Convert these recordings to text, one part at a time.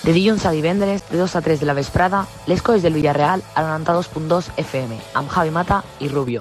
De dilluns a divendres, de 2 a 3 de la vesprada, les coses del Villarreal al 92.2 FM, amb Javi Mata i Rubio.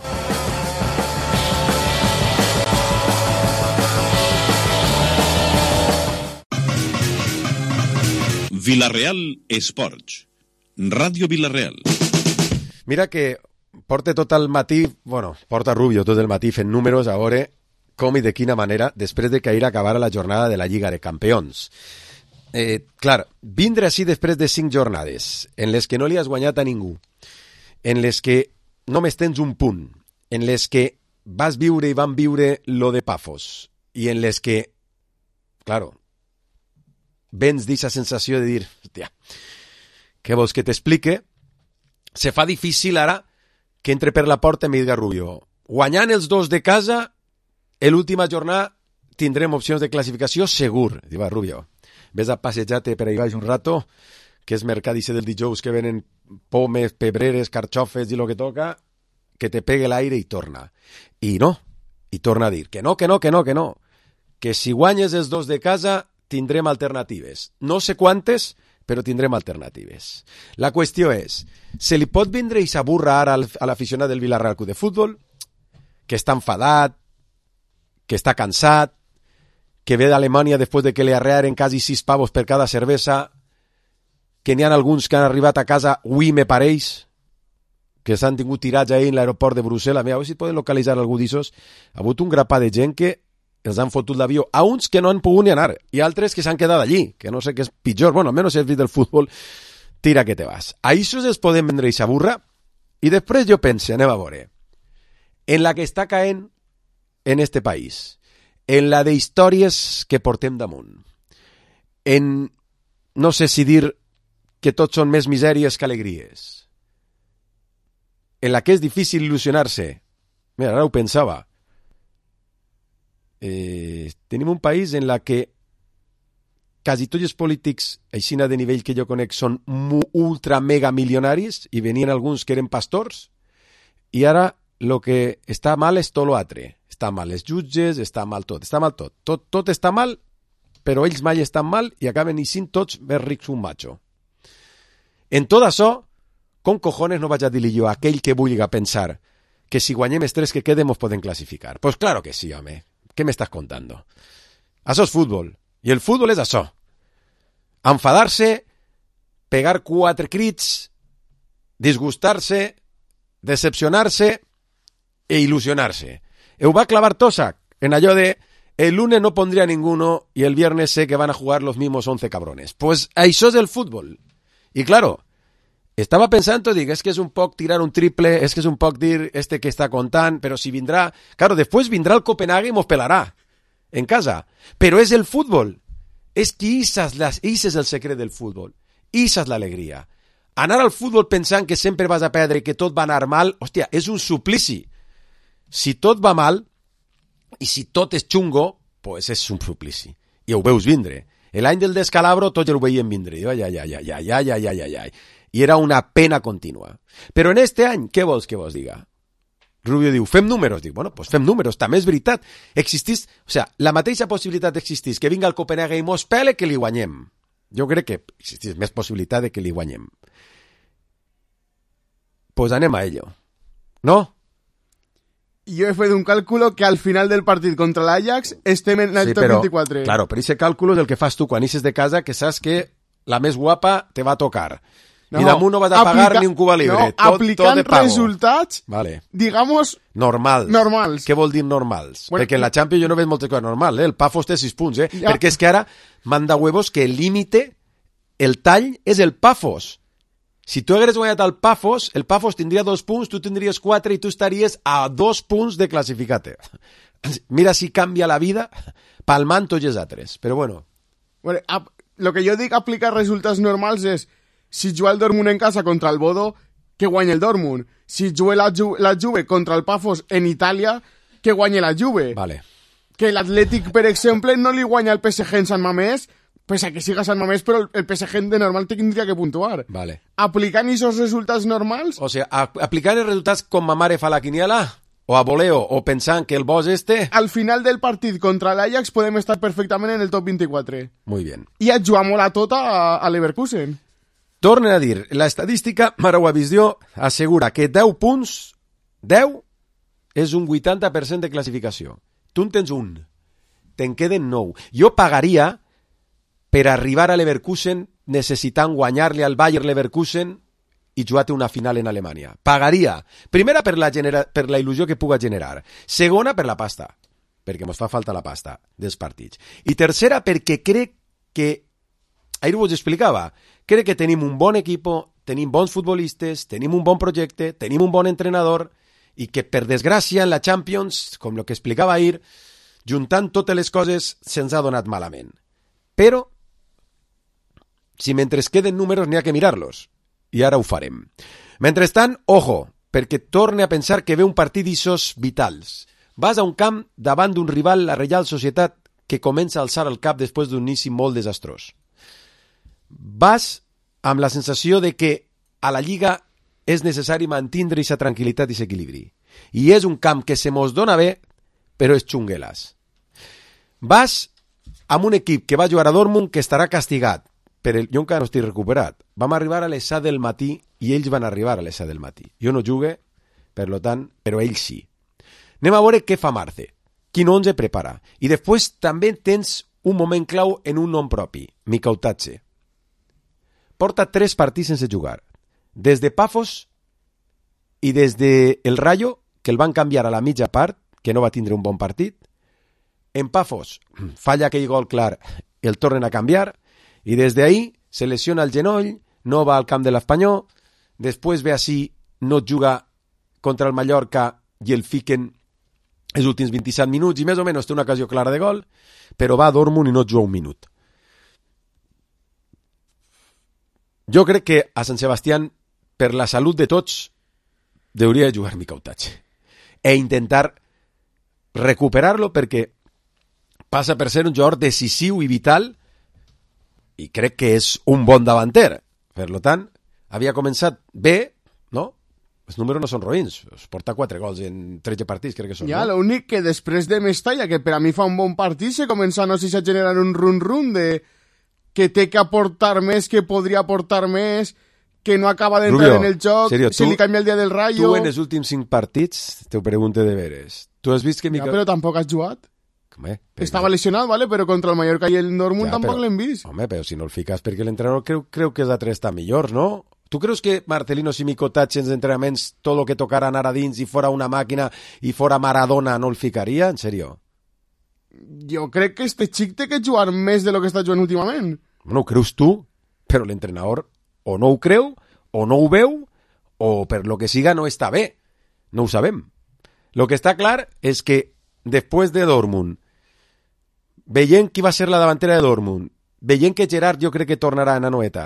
Villarreal Esports, Ràdio Villarreal. Mira que porta tot el matí, porta Rubio tot el matí fent números a veure com i de quina manera, després de que ahir acabara la jornada de la Lliga de Campions. Clar, vindre així després de 5 jornades, en les que no li has guanyat a ningú, en les que només tens un punt, en les que vas viure i van viure lo de Pafos, i en les que, claro, vens d'aquesta sensació de dir, hòstia, què vols que t'explique? Se fa difícil ara que entre per la porta i m'diga Rubio, guanyant els dos de casa, l'última jornada tindrem opcions de classificació segur. Diu, Rubio, ves a passejar-te per ahí baix un rato, que és mercadice del dijous, que venen pomes, pebreres, carxofes i lo que toca, que te pegue l'aire i torna. I no, i torna a dir que no, que si guanyes els dos de casa tindrem alternatives. No sé quantes, però tindrem alternatives. La qüestió és, se li pot vindre i s'aburra ara a l'aficionat del Villarreal Club de Futbol, que està enfadat, que està cansat, que ve d'Alemanya després de que li arrearen quasi 6 pavos per cada cervesa, que n'hi ha alguns que han arribat a casa, me pareix, que s'han tingut tirats ahir en l'aeroport de Brussel·les. Mira, a veure si poden localitzar algú d'aixòs. Ha hagut un grapà de gent que els han fotut l'avió, a uns que no han pogut ni anar, i altres que s'han quedat allí, que no sé què és pitjor. Almenys si has vist el futbol, tira que te vas. A això es poden vendre i s'aburra, i després jo pense, anem a veure, en la que està caent en este país, en la de històries que portem damunt, en, no sé si dir que tots són més misèries que alegries, en la que és difícil il·lusionar-se. Mira, ara ho pensava. Tenim un país en la que quasi tots els polítics, aixina de nivell que jo conec, són ultra mega milionaris, i venien alguns que eren pastors, i ara el que està mal és tot l'altre. Està mal els jutges, està mal tot. Tot està mal, però ells mai estan mal i acaben eixint tots més rics un macho. En tot això, com cojones no vaig a dir-li jo a aquell que vulgui pensar que si guanyem els 3 que queden ens podem classificar? Pues claro que sí, home. ¿Qué me estás contando? Això és futbol. I el futbol és això. Enfadar-se, pegar 4 crits, disgustar-se, decepcionar-se e il·lusionar-se. Ho va clavar Tosak en allò de el lunes no pondría ninguno y el viernes sé que van a jugar los mismos 11 cabrones. Pues això és el futbol. Y claro, estava pensant, dic, és que és un poc tirar un triple, és que és un poc dir este que està contant, però si vindrà... Claro, després vindrà el Copenhague i mos pelarà en casa. Però és el futbol. És que és el secret del futbol. Ix és l'alegria. Anar al futbol pensant que sempre vas a perdre i que tot va anar mal, hòstia, és un suplici. Si tot va mal, i si tot és xungo, pues és un suplici. I ho veus vindre. L'any del descalabro tots ja ho veiem vindre. Ai. I era una pena contínua. Però en este any, què vols que vos diga? Rubio diu, fem números. Dic, bueno, pues fem números, també és veritat. Existís, la mateixa possibilitat existís que vinga al Copenhague i mos pele que li guanyem. Jo crec que existís més possibilitat de que li guanyem. Pues anem a ello. ¿No? Yo he fet un cálculo que al final del partit contra l'Ajax estem en el top 24. Claro, però ese càlculo és el que fas tu quan ixes de casa, que saps que la més guapa te va a tocar. No, i damunt no vas a pagar ni un Cuba Libre. No, aplicant resultats, vale, digamos, normals. Què vol dir normals? Bueno, perquè en la Champions jo no veig moltes coses normals. El Pafos té 6 punts, ja. Perquè és que ara manda huevos que el límite, el tall, és el Pafos. Si tu hagués guanyat el Pafos tindria 2 punts, tu tindries 4 i tu estaries a 2 punts de classificar-te. Mira si canvia la vida palmant tots els altres. Però bueno. Lo que jo dic aplicar resultats normals és si juga el Dortmund en casa contra el Bodo, que guanya el Dortmund. Si juga la Juve contra el Pafos en Itàlia, que guanya la Juve. Vale. Que l'Atlètic, per exemple, no li guanya el PSG en Sant Mamés, pese a que siga Sant Mamés, però el PSG de normal tindria que puntuar. Vale. Aplicant aquests resultats normals... O sigui, aplicant els resultats com ma mare fa la quiniela, o a voleo, o pensant que el bo és Al final del partit contra l'Ajax podem estar perfectament en el top 24. Muy bien. I et jugar a tota a Leverkusen. Tornen a dir, la estadística Maravisió assegura que 10 punts, 10 és un 80% de classificació. Tu en tens un, te'n queden 9. Jo pagaria per arribar a Leverkusen necessitant guanyar-li al Bayer Leverkusen i jugar-te una final en Alemanya. Pagaria. Primera, per la il·lusió que puga generar. Segona, per la pasta, perquè mos fa falta la pasta dels partits. I tercera, perquè crec que, ahir us explicava, crec que tenim un bon equip, tenim bons futbolistes, tenim un bon projecte, tenim un bon entrenador, i que, per desgràcia, en la Champions, com el que explicava ahir, juntant totes les coses, se'ns ha donat malament. Però, si mentre queden números n'hi ha que mirar-los. I ara ho farem. Mentrestant, ojo, perquè torne a pensar que ve un partit d'issos vitals. Vas a un camp davant d'un rival, la Reial Societat, que comença a alçar el cap després d'un inici molt desastrós. Vas amb la sensació de que a la Lliga és necessari mantindre aquesta tranquil·litat i s'equilibri. I és un camp que se mos dona bé, però és xunguelas. Vas amb un equip que va jugar a Dortmund que estarà castigat. Jo encara no estic recuperat. Vam arribar a les 7 del matí i ells van arribar a les 7 del matí. Jo no jugue, per lo tant, però ells sí. Anem a veure què fa Marce, quin 11 prepara. I després també tens un moment clau en un nom propi, Mikautadze. Porta 3 partits sense jugar. Des de Pafos i des de el Rayo, que el van canviar a la mitja part, que no va tindre un bon partit. En Pafos falla aquell gol clar, el tornen a canviar, i des d'ahir se lesiona el genoll, no va al camp de l'Espanyol, després ve així, no juga contra el Mallorca i el fiquen els últims 27 minuts i més o menys té una ocasió clara de gol, però va a Dortmund i no juga un minut. Jo crec que a Sant Sebastián, per la salut de tots, hauria de jugar Mikautadze e intentar recuperar-lo perquè passa per ser un jugador decisiu i vital i crec que és un bon davanter. Per tant, havia començat bé, no? Els números no són roïns. Es porta 4 gols en 13 partits, crec que són. Ja, no? l'únic que després de Mestalla, que per a mi fa un bon partit, se comença, no sé si a generar un run-run de que té que aportar més, que podria aportar més, que no acaba d'entrar en el joc, serio, se li canvia el dia del Rayo... Tu en els últims 5 partits, te ho pregunto de veres. Tu has vist que... Ja, però tampoc has jugat. Home, estava lesionat, ¿vale? Però contra el Mallorca i el Dortmund tampoc l'hem vist. Home, però si no el fiques perquè l'entrenador creu que els altres estan millors, no? Tu creus que Marcelino i Mikautadze en els entrenaments tot el que tocara anar a dins i fora una màquina i fora Maradona no el ficaria? En sèrio? Jo crec que este xic té que jugar més de lo que està jugant últimament. No ho creus tu, però l'entrenador o no ho creu, o no ho veu, o per lo que siga no està bé. No ho sabem. Lo que està clar és que després de Dortmund, veient qui va ser la davantera de Dortmund, veient que Gerard jo crec que tornarà a Anoeta,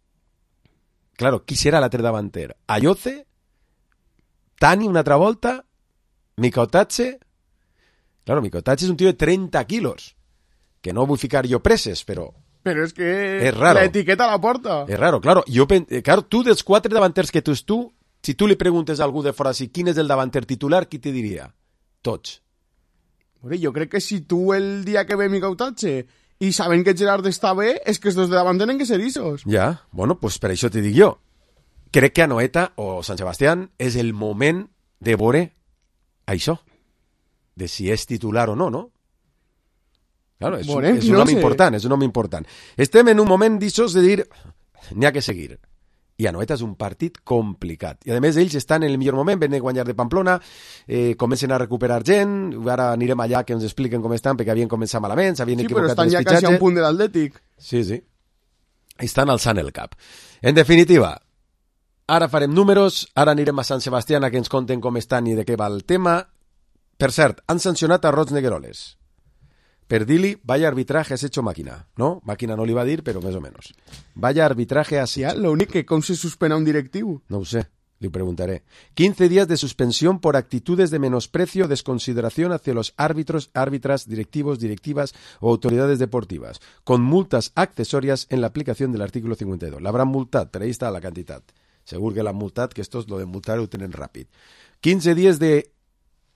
claro, qui serà l'altre davanter? Ayoce? Tani una altra volta? Mikautadze? Claro, Mikautadze és un tio de 30 quilos, que no vull ficar jo preses, però... Però és que és raro. L'etiqueta la porta. És raro, claro. Claro, tu dels 4 davanters que tu, si tu li preguntes a algú de fora si quin és el davanter titular, qui te diria? Tots. Jo crec que si tu el dia que ve Mikautadze i saben que Gerard està bé, és que els dos de davant tenen que ser issos. Ja, bueno, pues per això te dic jo. Crec que Anoeta o Sant Sebastián és el moment de veure això, de si és titular o no, no? Claro, és un home important, és un home important. Estem en un moment d'aixòs de dir, n'hi ha que seguir. I Anoeta és un partit complicat. I a més ells estan en el millor moment, venen a guanyar de Pamplona, comencen a recuperar gent, ara anirem allà que ens expliquen com estan, perquè havien començat malament, s'havien equivocat els fitxatges. Sí, però estan ja quasi a un punt de l'Atlètic. Sí, sí. Estan alçant el cap. En definitiva, ara farem números, ara anirem a Sant Sebastián a que ens conten com estan i de què va el tema. Per cert, han sancionat a Roig Negueroles. Per dir-li, vaya arbitraje has hecho máquina, ¿no? Máquina no li va dir, però més o menys. Vaya arbitraje has hecho. Ja, l'únic que com se suspena un directiu. No ho sé, li preguntaré. 15 días de suspensión por actitudes de menosprecio o desconsideración hacia los árbitros, árbitras, directivos, directivas o autoridades deportivas, con multas accesorias en la aplicación del artículo 52. L'hauran multat, però ahí està la quantitat. Segur que l'han multat, que estos lo de multar ho tenen ràpid. 15 dies de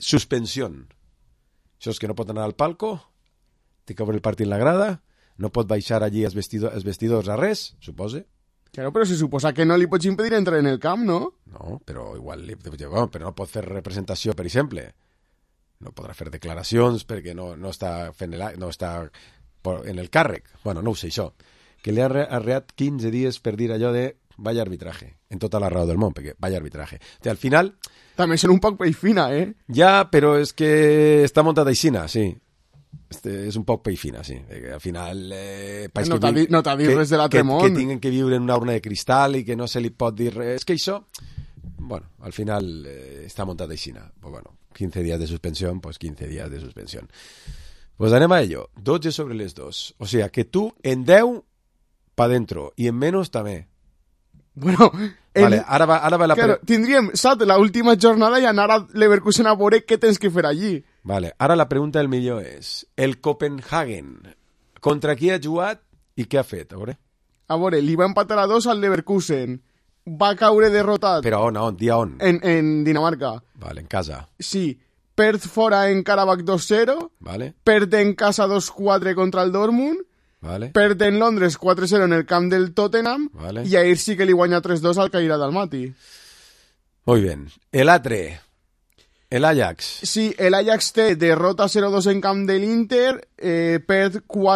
suspensió. Això és que no pot anar al palco, té que obrir el partit en la grada, no pot baixar allí els vestidors a res, supose. Claro, però se suposa que no li pots impedir entrar en el camp, no? No, però igual però no pot fer representació, per exemple. No podrà fer declaracions perquè no està en el càrrec. Bueno, no ho sé, això. Que li ha arreat 15 dies per dir allò de vaya arbitraje, en tota la raó del món, perquè vaya arbitraje. O sigui, al final... També són un poc pell fina, Ja, però és que està muntat aixina, sí. És un poc pell fina, sí. Al final... No t'ha dit res de l'altre món. Que tinguin que viure en una urna de cristal i que no se li pot dir res. És que això... Bueno, al final està muntat aixina. Pues bueno, 15 días de suspensión, pues 15 días de suspensión. Pues anem a ello. 12 sobre les 2. O sea, que tu en 10 pa dentro i en menos també. Bueno, vale, ara va la... Claro, tindríem, saps, l'última jornada i anar a Leverkusen a veure què tens que fer allí. Vale, ara la pregunta del millor és el Copenhagen, contra qui ha jugat i què ha fet? A veure, li va empatar a 2 al Leverkusen, va caure derrotat. Però on? Dia on? En Dinamarca. Vale, en casa. Sí, perd fora en Karabakh 2-0, vale. Perd en casa 2-4 contra el Dortmund, vale. Perd en Londres 4-0 en el camp del Tottenham, vale. I ahir sí que li guanya 3-2 al Caira Dalmati. Muy bien. El Atre, el Ajax. Sí, el Ajax té derrota 0-2 en camp de l'Inter, perd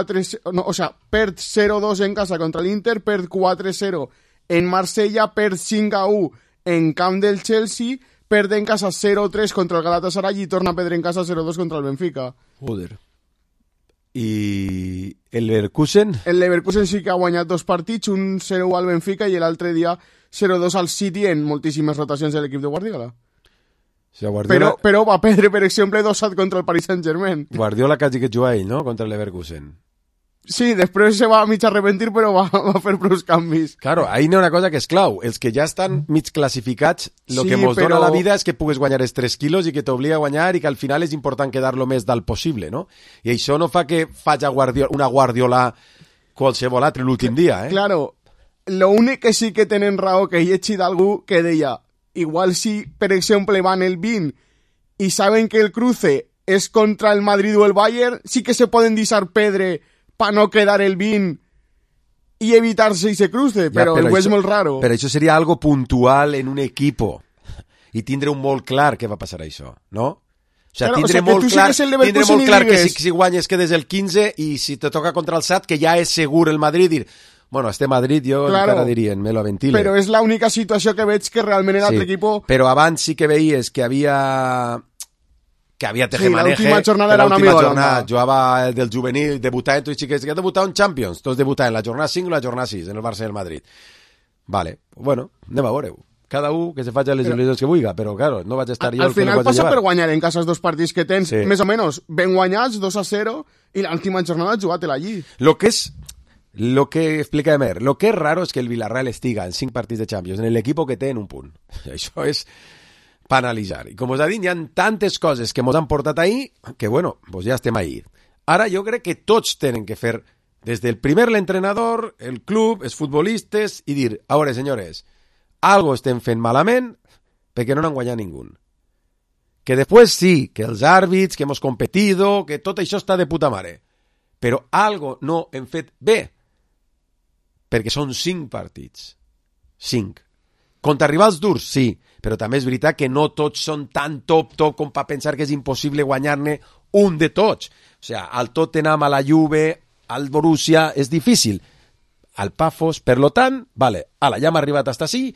0-2 en casa contra l'Inter, perd 4-0 en Marsella, perd 5-1 en camp del Chelsea, perd en casa 0-3 contra el Galatasaray i torna a perdre en casa 0-2 contra el Benfica. Joder. I el Leverkusen? El Leverkusen sí que ha guanyat 2 partits, un 0-1 al Benfica i l'altre dia 0-2 al City en moltíssimes rotacions de l'equip de Guardiola. O sigui, Guardiola... Però va perdre, per exemple, 2-7 contra el Paris Saint-Germain. Guardiola quasi que juga ell, no?, contra el Leverkusen. Sí, després se va a mig arrepentir, però va fer prou canvis. Claro, ahí n'hi ha una cosa que és clau. Els que ja estan mig classificats, el que mos dona la vida és que pugues guanyar els 3 quilos i que t'obliga a guanyar i que al final és important quedar lo més dalt possible, no? I això no fa que faci una Guardiola qualsevol altre l'últim dia, Claro, lo únic que sí que tenen raó que he llegit d'algú que deia, igual si, per exemple, van el 20 i saben que el cruce és contra el Madrid o el Bayern, sí que se poden deixar pedre para no quedar el 20 y evitarse ese cruce, però és molt raro. Però això seria algo puntual en un equipo i tindre un molt clar què va passar això, no? O sea, tindre molt clar que si guanyes quedes el 15 i si te toca contra el SAT que ja és segur el Madrid dir, bueno, este Madrid jo encara diria en me lo ventile. Però és l'única situació que veig que realment l'altre equip... Però abans sí que veies que havia tejemaneje. L'última jornada era una jornada jugava del juvenil, debutava en tots els xiquets que debutaven en Champions, tots debutaven la jornada 5 i la jornada 6 en el Barça i el Madrid. Vale, bueno, anem a veure-ho. Cada un que se faci les il·lusions que vulgui, però claro, no vaig estar jo al final passa per guanyar en casa els 2 partits que tens, més o menys ben guanyats, 2-0, i l'última jornada jugat-la allí. Lo que explica Emer, lo que és raro és que el Villarreal estiga en 5 partits de Champions, en l'equip que té en un punt. Això és per analitzar. I com us ha dit, hi ha tantes coses que ens han portat ahir que, bueno, pues ja estem ahí. Ara jo crec que tots tenen que fer, des del primer l'entrenador, el club, els futbolistes, i dir, a veure, senyores, algo estem fent malament perquè no n'han guanyat ningú. Que després sí, que els àrbits, que hemos competido, que tot això està de puta mare. Però algo no hem fet bé. Perquè són 5 partits. 5. Contra rivals durs, sí, però també és veritat que no tots són tan top com per pensar que és impossible guanyar-ne un de tots. O sigui, al Tottenham, a la Juve, al Borussia, és difícil. Al Pafos, per lo tant, vale, ala, ja hem arribat hasta així,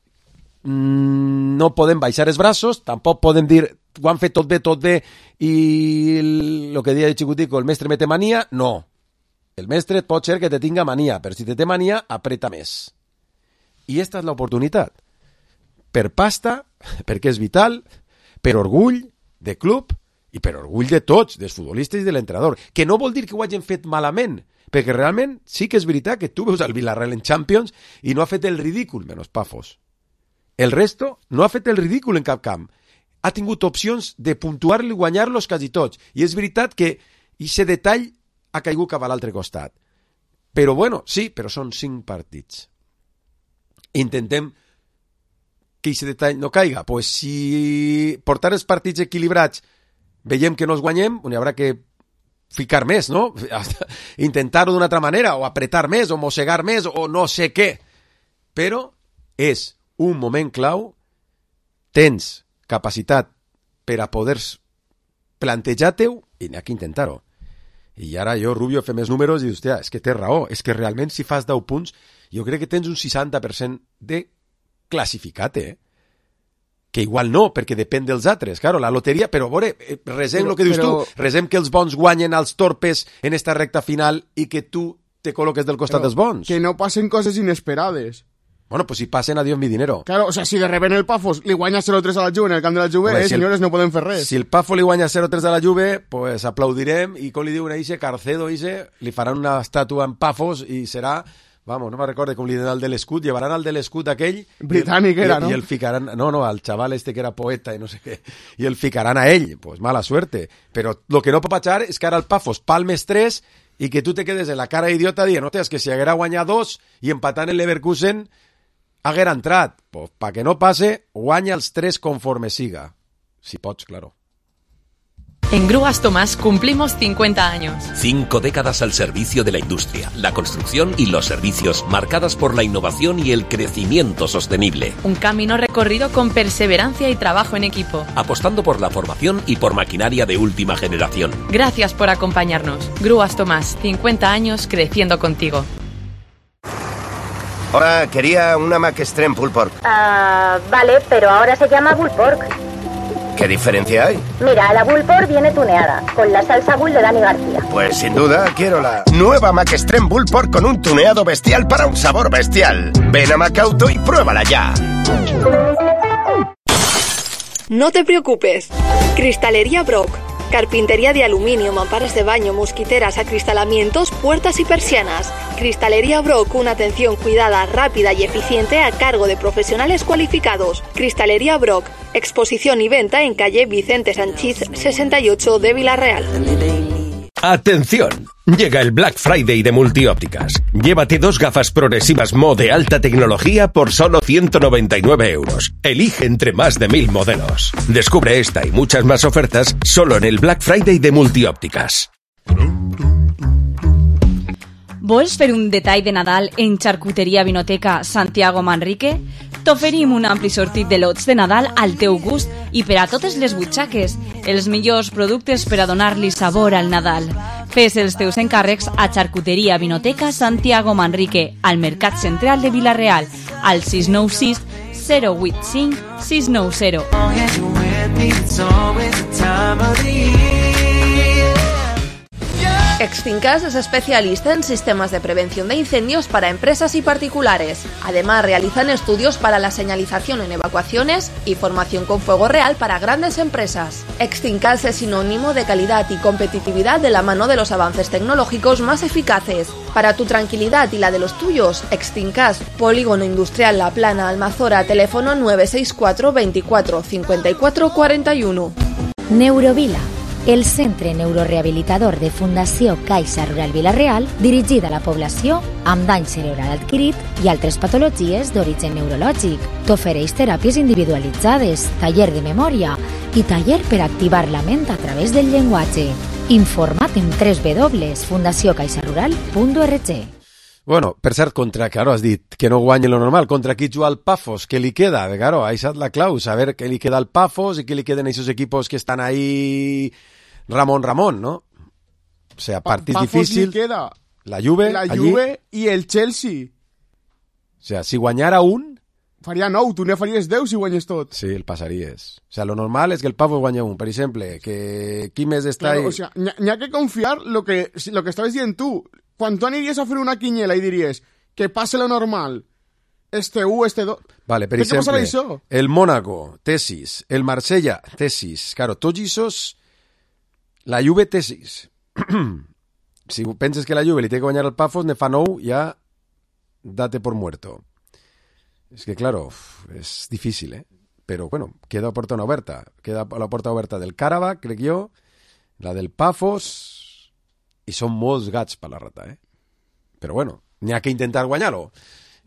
no podem baixar els braços, tampoc podem dir ho han fet tot bé, i el que deia el xicutico, el mestre mete mania, no. El mestre pot ser que te tinga mania, però si te té mania, apreta més. I esta és l'oportunitat. Per pasta, perquè és vital, per orgull de club i per orgull de tots, dels futbolistes i de l'entrenador. Que no vol dir que ho hagin fet malament, perquè realment sí que és veritat que tu veus el Villarreal en Champions i no ha fet el ridícul, menys Pafos. El resto no ha fet el ridícul en cap camp. Ha tingut opcions de puntuar-lo i guanyar-los quasi tots. I és veritat que aquest detall ha caigut cap a l'altre costat. Però bueno, sí, però són 5 partits. Intentem que aquest detall no caiga? Pues si portar els partits equilibrats veiem que no els guanyem, n'hi haurà que ficar més, no? Intentar-ho d'una altra manera, o apretar més, o mossegar més, o no sé què. Però és un moment clau, tens capacitat per a poder plantejar-te-ho i n'hi ha que intentar-ho. I ara jo, Rubio, fem els números i dius, hòstia, és que té raó, és que realment si fas 10 punts, jo crec que tens un 60% de classificat, que igual no, perquè depèn dels altres. Claro, la loteria, però a veure, resem el que dius tu, resem que els bons guanyen als torpes en esta recta final i que tu te col·loques del costat dels bons. Que no passen coses inesperades. Bueno, pues si passen, adiós mi dinero. Claro, o sea, si de repente el Pafos li guanya 0-3 a la Juve en el camp de la Juve, Hombre, senyores, no podem fer res. Si el Pafo li guanya 0-3 a la Juve, pues aplaudirem i com li diuen a Ixe, Carcedo, Ixe, li faran una estàtua en Pafos i serà, vamos, no me recorde com li diuen al de l'escut, llevaran al de l'escut aquell... Britànic era, no? I el ficaran, no, al chaval este que era poeta i no sé què, i el ficaran a ell, pues mala suerte. Però lo que no pot passar és que ara el Pafos palmes 3 i que tu te quedes en la cara idiota dient, no, és que si haguera guanyat 2 i empatant el Leverkusen haguera entrat, pues, pa que no pase, guanya els 3 conforme siga. Si pots, claro. En Grúas Tomás cumplimos 50 años. 5 décadas al servicio de la industria, la construcción y los servicios, marcadas por la innovación y el crecimiento sostenible. Un camino recorrido con perseverancia y trabajo en equipo. Apostando por la formación y por maquinaria de última generación. Gracias por acompañarnos. Grúas Tomás, 50 años creciendo contigo. Hola, quería una Mac Extreme Pulled Pork. Vale, pero ahora se llama Bull Pork. ¿Qué diferencia hay? Mira, la Bull Pork viene tuneada, con la salsa Bull de Dani García. Pues sin duda quiero la nueva Mac Extreme Bull Pork con un tuneado bestial para un sabor bestial. Ven a Macauto y pruébala ya. No te preocupes. Cristalería Brock. Carpintería de aluminio, mamparas de baño, mosquiteras, acristalamientos, puertas y persianas. Cristalería Brock, una atención cuidada, rápida y eficiente a cargo de profesionales cualificados. Cristalería Brock, exposición y venta en calle Vicente Sanchís 68 de Villarreal. ¡Atención! Llega el Black Friday de Multiópticas. Llévate 2 gafas progresivas Mo de alta tecnología por solo 199 euros. Elige entre más de 1000 modelos. Descubre esta y muchas más ofertas solo en el Black Friday de Multiópticas. Vols fer un detall de Nadal en Charcuteria Vinoteca Santiago Manrique? T'oferim un ampli sortit de lots de Nadal al teu gust i per a totes les butxaques, els millors productes per a donar-li sabor al Nadal. Fes els teus encàrrecs a Charcuteria Vinoteca Santiago Manrique, al Mercat Central de Vila-real, al 696 085 690. Extincas es especialista en sistemas de prevención de incendios para empresas y particulares. Además, realizan estudios para la señalización en evacuaciones y formación con fuego real para grandes empresas. Extincas es sinónimo de calidad y competitividad de la mano de los avances tecnológicos más eficaces. Para tu tranquilidad y la de los tuyos, Extincas, Polígono Industrial La Plana, Almazora, teléfono 964 24 54 41. Neurovila, el centre neurorehabilitador de Fundació Caixa Rural Vila-real, dirigida a la població amb dany cerebral adquirit i altres patologies d'origen neurològic. T'ofereix teràpies individualitzades, taller de memòria i taller per activar la ment a través del llenguatge. Informa't en www.fundaciocaixarural.org. Bueno, per cert, contra, claro, has dit que no guanyi lo normal. Contra qui juga el Pafos? ¿Qué li queda? Claro, ahí está la clau, saber qué li queda al Pafos y qué li queden a esos equipos que están ahí Ramón, ¿no? O sea, partido difícil. Queda la Juve allí, y el Chelsea. O sea, si guanyara un... Faria 9, tu ne faries 10 si guanyes tot. Sí, el passaries. O sea, lo normal és que el Pafos guanya un. Per exemple, que qui més està... Claro, o sea, n'hi ha que confiar lo que estaves dient tu. Quan tu aniries a fer una quiniela i diries que passe lo normal, este 1, este 2... Vale, per exemple, el Mónaco, tesis, el Marsella, tesis. Claro, tots aquests... La Juve, tesis. Si penses que la Juve li té que guanyar el Pafos, ne fa 9, ja date por muerto. Es que, claro, es difícil, ¿eh? Pero, bueno, queda la puerta oberta. Queda la puerta oberta del Karabakh, crec jo, la del Pafos... I són molts gats per la rata, eh? Però bueno, n'hi ha que intentar guanyar-lo.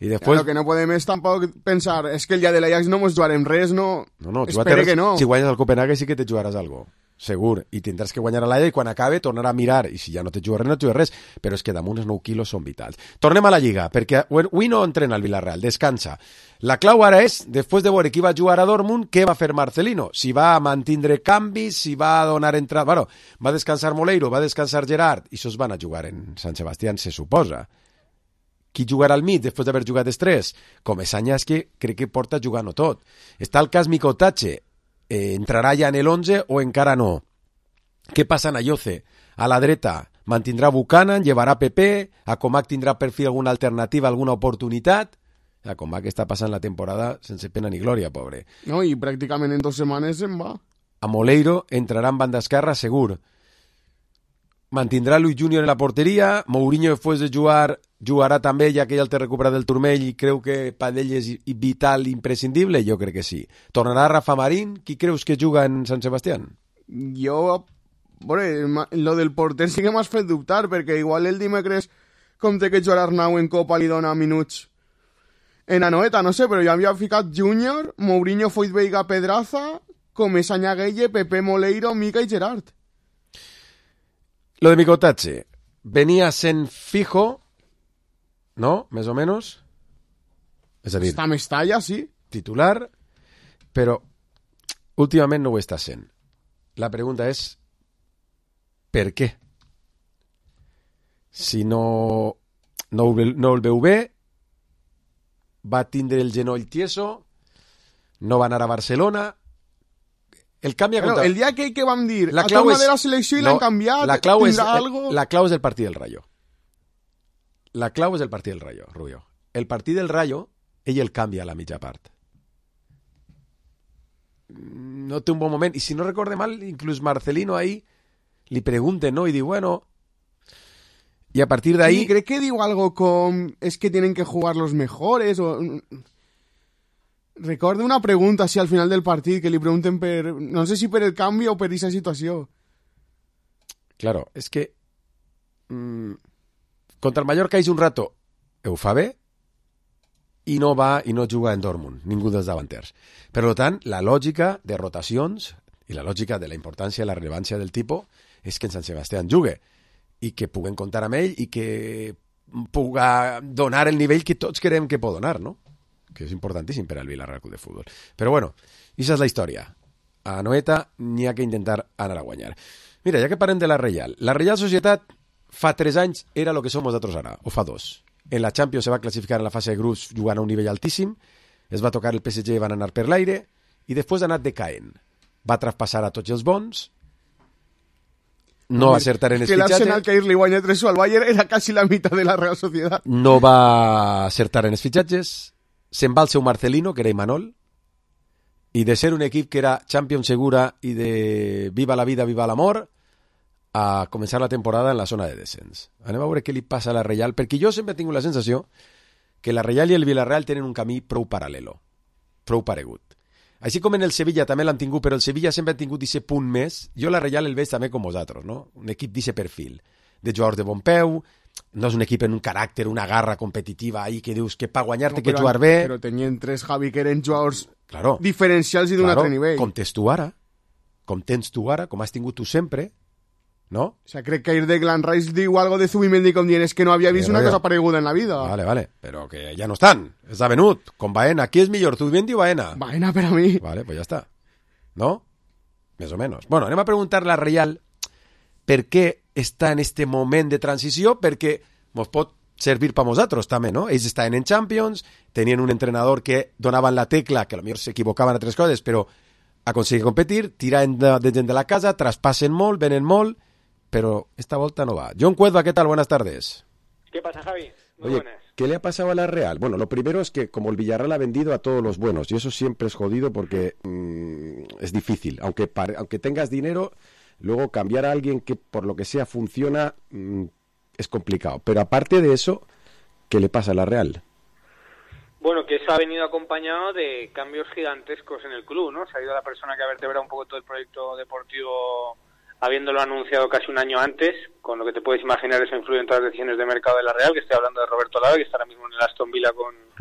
I després... Claro, que no podem tampoc pensar, és que el dia de l'Ajax no mos jugarem res, no. No, espere que no. Si guanyes el Copenhague sí que te jugaràs algo, segur, i tindràs que guanyar a l'Ajax i quan acabe tornar a mirar, i si ja no te jugues res, no te jugues res, però és que damunt els 9 quilos són vitals. Tornem a la Lliga, perquè avui no entrena el Villarreal, descansa. La clau ara és, després de veure qui va jugar a Dortmund, què va fer Marcelino? Si va mantindre canvis, si va donar entrada... Bueno, va descansar Moleiro, va descansar Gerard, i sos van a jugar en Sant Sebastián, se suposa. Qui jugarà al mig després d'haver jugat els 3? Comesaña és que crec que porta jugant-ho tot. Està el cas Mikotache, entrarà ja en el 11 o encara no? Què passa en Ayoce? A la dreta mantindrà Buchanan, llevarà Pepe, a Comac tindrà per fi alguna alternativa, alguna oportunitat. A Comac està passant la temporada sense pena ni glòria, pobre. No, i pràcticament en 2 setmanes se'n va. A Moleiro entrarà en banda esquerra segur. Mantindrà Luis Junior en la porteria, Mourinho després de jugar jugarà també, ja que ell té recuperat del turmell i creu que per ell és vital, imprescindible, jo crec que sí. Tornarà Rafa Marín, qui creus que juga en Sant Sebastián? Jo, bueno, lo del porter sí que m'has fet dubtar, perquè igual el dimecres, com té que jugar Arnau en Copa, li dona minuts en Anoeta, no sé, però jo havia ficat Junior, Mourinho, Foyt Veiga, Pedraza, Comesaña, Gueye, Pepe, Moleiro, Mica i Gerard. Lo de Mikotache, venía sent fijo, ¿no? Més o menos. És a dir, està Mestalla, sí. Titular, però últimament no ho està sent. La pregunta és, per què? Si no el veu bé, va tindre el genoll tieso, no va anar a Barcelona... El canvi contra... El dia que vam dir la clau és... de la selecció i l'han canviat, la clau és el partit del Rayo. La clau és el partit del Rayo, Rubio. El partit del Rayo, ell el canvia a la mitja part. No té un bon moment. I si no recorde mal, inclús Marcelino ahí li pregunta, ¿no? Y diu, bueno... Y a partir de ahí... Sí, crec que diu algo com... Es que tienen que jugar los mejores o... Recordo una pregunta así al final del partit que li pregunten per... No sé si per el canvi o per aquesta situació. Claro, és que... contra el Mallorca és un rato ho fa bé i no va i no juga en Dortmund, ningú dels davanters. Per tant, la lògica de rotacions i la lògica de la importància i la rellevància del tipus és que en Sant Sebastián jugue i que puguem comptar amb ell i que puga donar el nivell que tots querem que pot donar, no? Que és importantíssim per al Villarreal Club de Futbol. Però bueno, aquesta és la història. A Anoeta n'hi ha que intentar anar a guanyar. Mira, ja que parlem de la Reial Societat fa 3 anys era el que som nosaltres ara, o fa 2. En la Champions se va classificar en la fase de grups jugant a un nivell altíssim, es va tocar el PSG i van anar per l'aire, i després ha anat decaent. Va traspassar a tots els bons, no va acertar en els fitxatges. Que l'Arsenal que li guanya 3 al Bayern era quasi la meitat de la Real Societat. No va acertar en els fitxatges, se'n va el seu Marcelino, que era Imanol, i de ser un equip que era Champions segura i de viva la vida, viva l'amor, a començar la temporada en la zona de descens. Anem a veure què li passa a la Reial, perquè jo sempre he tingut la sensació que la Reial i el Villarreal tenen un camí prou paral·lelo, prou paregut. Així com en el Sevilla també l'han tingut, però el Sevilla sempre ha tingut aquest punt més. Jo la Reial el veig també com vosaltres, no? Un equip d'aquest perfil, de jugadors de bon peu, no és un equip en un caràcter, una garra competitiva ahí que dius que per guanyar-te que jugar bé... Però tenien 3, Javi, que eren jugadors diferencials i d'un altre nivell. Com tens tu ara, com has tingut tu sempre, no? O sea, crec que de Glenn Rice diu algo de Zubimendi com dient, és que no havia vist una cosa pareguda en la vida. Vale, però que ja no estan, és de venut, com Baena. Qui és millor, Zubimendi o Baena? Baena per a mi. Vale, pues ja està. ¿No? Més o menos. Bueno, anem a preguntar a la Reial per què està en este moment de transició, perquè mos pot servir per nosaltres també, no? Ells estaven en Champions, tenien un entrenador que donaven la tecla, que potser s'equivocaven a 3 coses, però aconseguir competir, tirar de gent de la casa, traspassen molt, venen molt, pero esta volta no va. John Cuedva, ¿qué tal? Buenas tardes. ¿Qué pasa, Javi? Muy Oye, buenas. ¿qué le ha pasado a la Real? Bueno, lo primero es que como el Villarreal ha vendido a todos los buenos, y eso siempre es jodido porque es difícil. Aunque tengas dinero, luego cambiar a alguien que por lo que sea funciona es complicado. Pero aparte de eso, ¿qué le pasa a la Real? Bueno, que eso ha venido acompañado de cambios gigantescos en el club, ¿no? Se ha ido la persona que ha vertebrado un poco todo el proyecto deportivo habiéndolo anunciado casi un año antes, con lo que te puedes imaginar eso influye en todas las decisiones de mercado de la Real, que estoy hablando de Roberto Lara, que está ahora mismo en el Aston Villa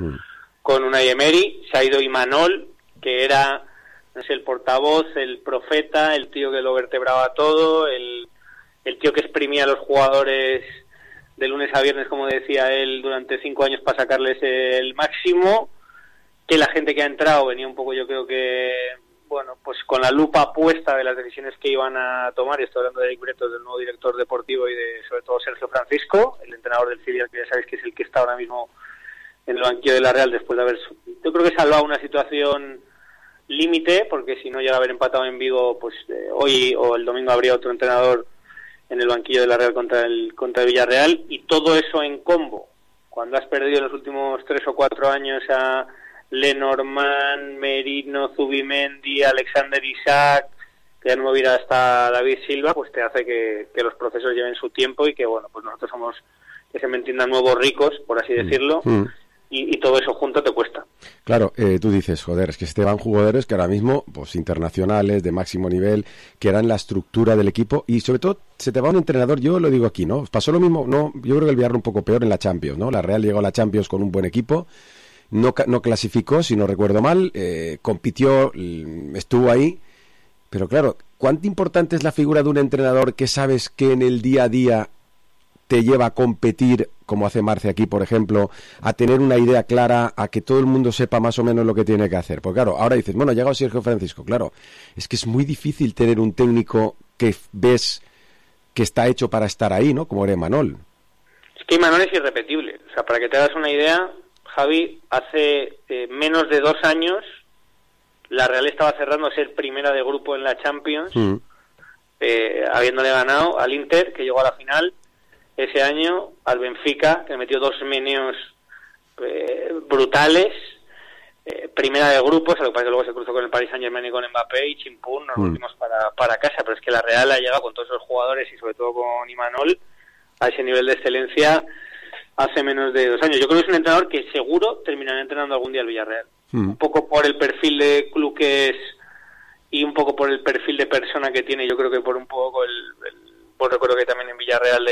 con Unai Emery. Se ha ido Imanol, que era, no sé, el portavoz, el profeta, el tío que lo vertebraba todo, el tío que exprimía a los jugadores de lunes a viernes, como decía él, durante 5 años para sacarles el máximo, que la gente que ha entrado venía un poco, yo creo que, bueno, pues con la lupa puesta de las decisiones que iban a tomar, y estoy hablando de Eric Bretos, del nuevo director deportivo, y de sobre todo Sergio Francisco, el entrenador del Filial, que ya sabéis que es el que está ahora mismo en el banquillo de la Real después de haber, yo creo que salvado una situación límite, porque si no llega a haber empatado en Vigo, pues hoy o el domingo habría otro entrenador en el banquillo de la Real contra el Villarreal, y todo eso en combo, cuando has perdido en los últimos 3 o 4 años a Lenormand, Merino, Zubimendi, Alexander Isaac, que ya no me hubiera hasta David Silva, pues te hace que los procesos lleven su tiempo, y que, bueno, pues nosotros somos, que se me entiendan, nuevos ricos, por así decirlo, y todo eso junto te cuesta. Claro, tú dices, joder, es que se te van jugadores que ahora mismo, pues internacionales, de máximo nivel, que eran la estructura del equipo, y sobre todo se te va un entrenador, yo lo digo aquí, ¿no? Pasó lo mismo, no, yo creo que el Villarreal un poco peor en la Champions, ¿no? La Real llegó a la Champions con un buen equipo, no clasificó, si no recuerdo mal, compitió, estuvo ahí, pero claro, ¿cuánto importante es la figura de un entrenador que sabes que en el día a día te lleva a competir, como hace Marce aquí, por ejemplo, a tener una idea clara, a que todo el mundo sepa más o menos lo que tiene que hacer? Porque claro, ahora dices, bueno, ha llegado Sergio Francisco, claro, es que es muy difícil tener un técnico que ves que está hecho para estar ahí, ¿no? Como era Imanol. Es que Imanol es irrepetible. O sea, para que te hagas una idea, Javi, hace menos de 2 años la Real estaba cerrando ser primera de grupo en la Champions, habiéndole ganado al Inter, que llegó a la final ese año, al Benfica, que metió 2 meneos brutales, primera de grupo, lo que pasa es que luego se cruzó con el Paris Saint-Germain y con Mbappé, y chimpún, nos volvimos para casa. Pero es que la Real ha llegado con todos esos jugadores, y sobre todo con Imanol, a ese nivel de excelencia hace menos de 2 años. Yo creo que es un entrenador que seguro terminará entrenando algún día al Villarreal. Un poco por el perfil de club que es, y un poco por el perfil de persona que tiene. Yo creo que por un poco pues recuerdo que también en Villarreal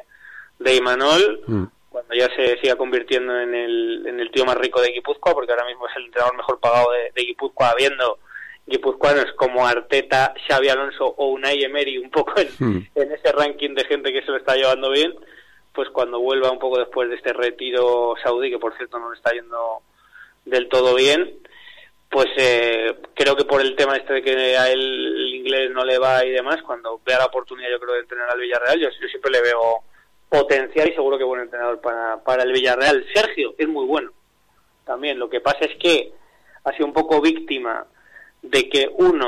de Imanol, cuando ya se siga convirtiendo en el tío más rico de Guipúzcoa, porque ahora mismo es el entrenador mejor pagado de Guipúzcoa, habiendo guipuzcoanos como Arteta, Xabi Alonso o Unai Emery un poco en ese ranking de gente que se lo está llevando bien. Pues cuando vuelva un poco después de este retiro saudí, que por cierto no le está yendo del todo bien, pues creo que por el tema este de que a él el inglés no le va y demás, cuando vea la oportunidad, yo creo, de entrenar al Villarreal, yo siempre le veo potencial, y seguro que buen entrenador para el Villarreal. Sergio es muy bueno también. Lo que pasa es que ha sido un poco víctima de que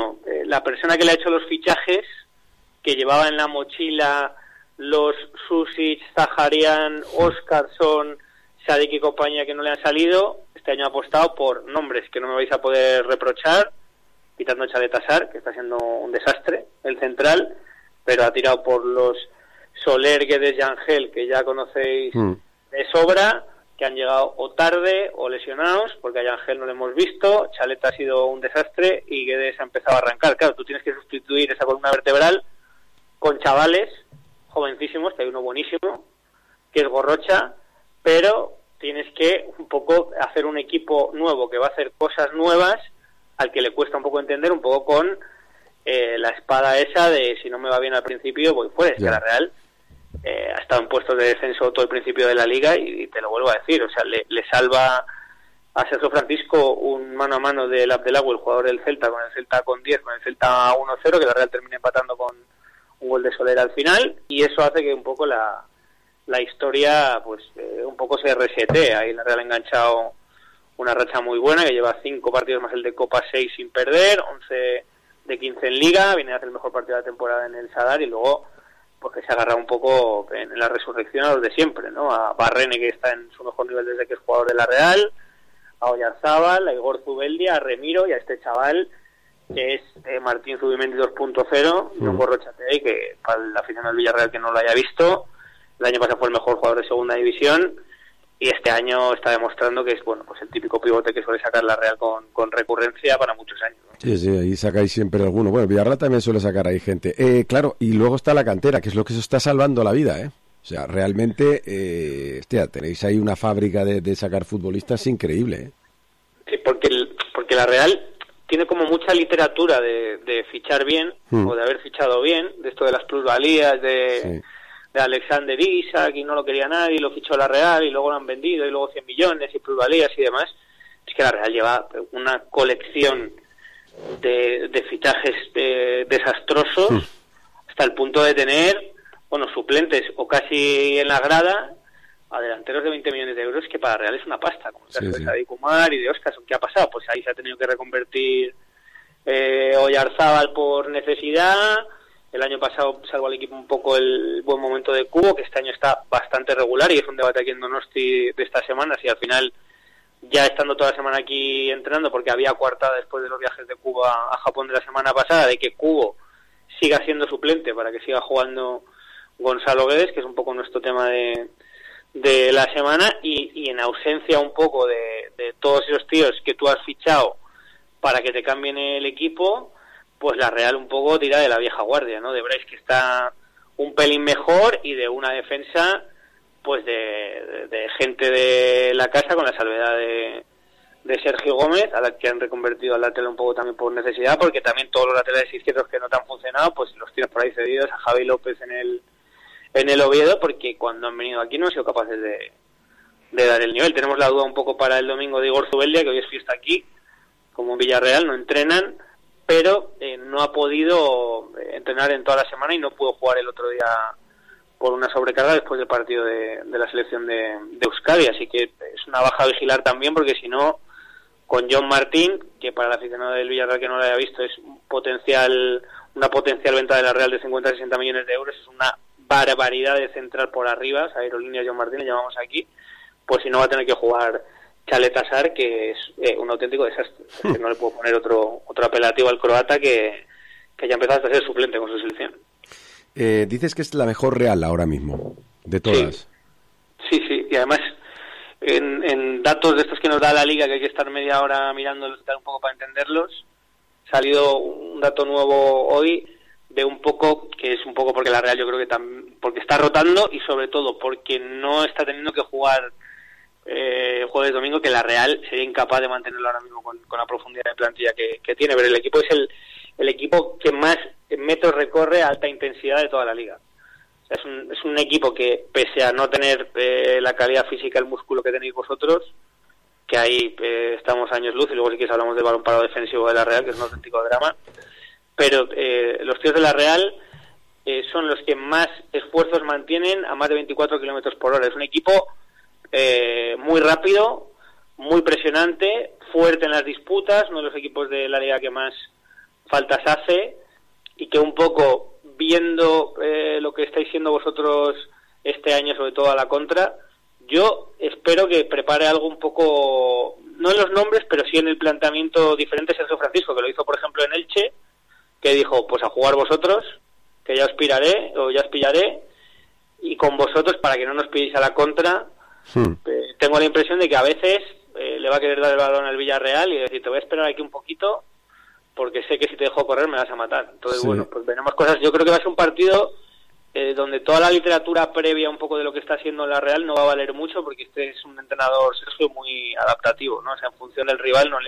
la persona que le ha hecho los fichajes, que llevaba en la mochila los Susic, Zaharian, Oscarson, Sadik y compañía, que no le han salido, este año ha apostado por nombres que no me vais a poder reprochar, quitando Chalet-Assar, que está siendo un desastre, el central, pero ha tirado por los Soler, Guedes y Ángel, que ya conocéis de sobra, que han llegado o tarde o lesionados, porque a Ángel no lo hemos visto, Chalet ha sido un desastre y Guedes ha empezado a arrancar. Claro, tú tienes que sustituir esa columna vertebral con chavales jovencísimos, que hay uno buenísimo, que es Gorrocha, pero tienes que un poco hacer un equipo nuevo que va a hacer cosas nuevas, al que le cuesta un poco entender, un poco con la espada esa de si no me va bien al principio voy fuera. Es que la Real ha estado en puestos de descenso todo el principio de la liga, y te lo vuelvo a decir, o sea, le salva a Sergio Francisco un mano a mano del Abdelawi, el jugador del Celta, con el Celta con 10, con el Celta 1-0, que la Real termina empatando con un gol de Soler al final, y eso hace que un poco la historia pues un poco se resete. Ahí la Real ha enganchado una racha muy buena, que lleva 5 partidos más el de Copa, 6 sin perder, 11 de 15 en Liga, viene a hacer el mejor partido de la temporada en el Sadar, y luego porque se agarra un poco en la resurrección a los de siempre, ¿no? A Barrene, que está en su mejor nivel desde que es jugador de la Real, a Oyarzábal, a Igor Zubeldia, a Remiro, y a este chaval que es Martín Zubimendi 2.0, y un Gorrochategui, que para el aficionado del Villarreal que no lo haya visto, el año pasado fue el mejor jugador de segunda división, y este año está demostrando que es pues el típico pivote que suele sacar la Real con recurrencia para muchos años, ¿no? Sí, ahí sacáis siempre alguno. Bueno, Villarreal también suele sacar ahí gente. Claro, y luego está la cantera, que es lo que se está salvando la vida, ¿eh? O sea, realmente, tenéis ahí una fábrica de sacar futbolistas increíble, ¿eh? Sí, porque la Real tiene como mucha literatura de fichar bien, o de haber fichado bien, de esto de las plusvalías, de Alexander Isak, y no lo quería nadie, lo fichó la Real, y luego lo han vendido, y luego 100 millones, y plusvalías y demás. Es que la Real lleva una colección de fichajes desastrosos, hasta el punto de tener, suplentes o casi en la grada, a delanteros de 20 millones de euros, que para Real es una pasta, como el caso de Sadik Kumar y de Óscarson. ¿Qué ha pasado? Pues ahí se ha tenido que reconvertir Oyarzábal por necesidad. El año pasado salvó al equipo un poco el buen momento de Cubo, que este año está bastante regular, y es un debate aquí en Donosti de estas semanas, y al final, ya estando toda la semana aquí entrenando, porque había coartada después de los viajes de Cubo a Japón de la semana pasada, de que Cubo siga siendo suplente para que siga jugando Gonzalo Guedes, que es un poco nuestro tema de la semana, y en ausencia un poco de todos esos tíos que tú has fichado para que te cambien el equipo, pues la Real un poco tira de la vieja guardia, ¿no? De Brais, que está un pelín mejor, y de una defensa pues de gente de la casa, con la salvedad de Sergio Gómez, a la que han reconvertido al lateral un poco también por necesidad, porque también todos los laterales izquierdos que no te han funcionado, pues los tienes por ahí cedidos a Javi López en el Oviedo, porque cuando han venido aquí no han sido capaces de dar el nivel. Tenemos la duda un poco para el domingo de Igor Zubeldia, que hoy es fiesta aquí, como en Villarreal, no entrenan, pero no ha podido entrenar en toda la semana, y no pudo jugar el otro día por una sobrecarga después del partido de la selección de Euskadi, así que es una baja a vigilar también, porque si no, con John Martín, que para el aficionado del Villarreal que no lo haya visto es una potencial venta de la Real de 50-60 millones de euros, es una barbaridad de central por arriba, o sea, Aerolíneas John Martín le llamamos aquí, pues si no va a tener que jugar Chalet Azar, que es un auténtico desastre. Que no le puedo poner otro apelativo al croata, que ya empezó a ser suplente con su selección. Dices que es la mejor Real ahora mismo, de todas. Sí, y además en datos de estos que nos da la Liga, que hay que estar media hora mirándolos un poco para entenderlos, ha salido un dato nuevo hoy, de un poco, que es un poco porque la Real, yo creo que también, porque está rotando, y sobre todo porque no está teniendo que jugar jueves domingo, que la Real sería incapaz de mantenerlo ahora mismo con la profundidad de plantilla que tiene. Pero el equipo es el equipo que más metros recorre a alta intensidad de toda la liga. O sea, es un equipo que, pese a no tener la calidad física, el músculo que tenéis vosotros, que ahí estamos años luz, y luego sí que hablamos del balón parado defensivo de la Real, que es un auténtico drama, pero los tíos de la Real son los que más esfuerzos mantienen a más de 24 kilómetros por hora. Es un equipo muy rápido, muy presionante, fuerte en las disputas, uno de los equipos de la liga que más faltas hace, y que un poco, viendo lo que estáis siendo vosotros este año, sobre todo a la contra, yo espero que prepare algo un poco, no en los nombres, pero sí en el planteamiento diferente. Sergio Francisco, que lo hizo por ejemplo en Elche, que dijo, pues a jugar vosotros, que ya os pillaré, y con vosotros, para que no nos pilléis a la contra. Tengo la impresión de que a veces le va a querer dar el balón al Villarreal y decir, te voy a esperar aquí un poquito, porque sé que si te dejo correr me vas a matar. Entonces, bueno, pues veremos cosas. Yo creo que va a ser un partido donde toda la literatura previa un poco de lo que está haciendo la Real no va a valer mucho, porque este es un entrenador, Sergio, muy adaptativo, ¿no? O sea, en función del rival no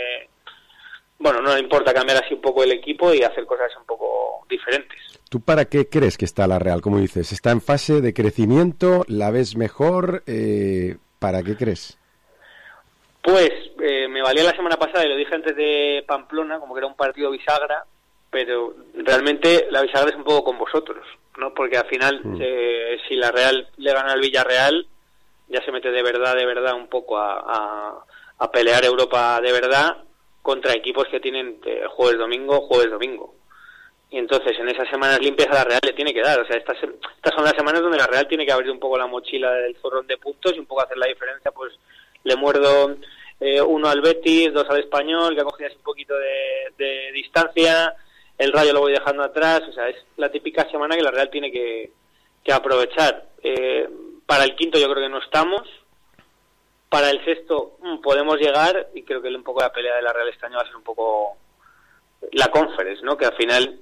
le importa cambiar así un poco el equipo y hacer cosas un poco diferentes. ¿Tú para qué crees que está la Real? Como dices, ¿está en fase de crecimiento? ¿La ves mejor? ¿Para qué crees? Pues me valía la semana pasada, y lo dije antes de Pamplona, como que era un partido bisagra, pero realmente la bisagra es un poco con vosotros, ¿no? Porque al final, si la Real le gana al Villarreal, ya se mete de verdad un poco a pelear Europa de verdad, contra equipos que tienen jueves domingo. Y entonces en esas semanas limpias a la Real le tiene que dar. O sea, estas son las semanas donde la Real tiene que abrir un poco la mochila del zorrón de puntos y un poco hacer la diferencia. Pues le muerdo 1 al Betis, 2 al Español, que ha cogido así un poquito de distancia, el Rayo lo voy dejando atrás. O sea, es la típica semana que la Real tiene que aprovechar. Para el quinto yo creo que no estamos, para el sexto podemos llegar, y creo que un poco la pelea de la Real este año va a ser un poco la Conference, ¿no? Que al final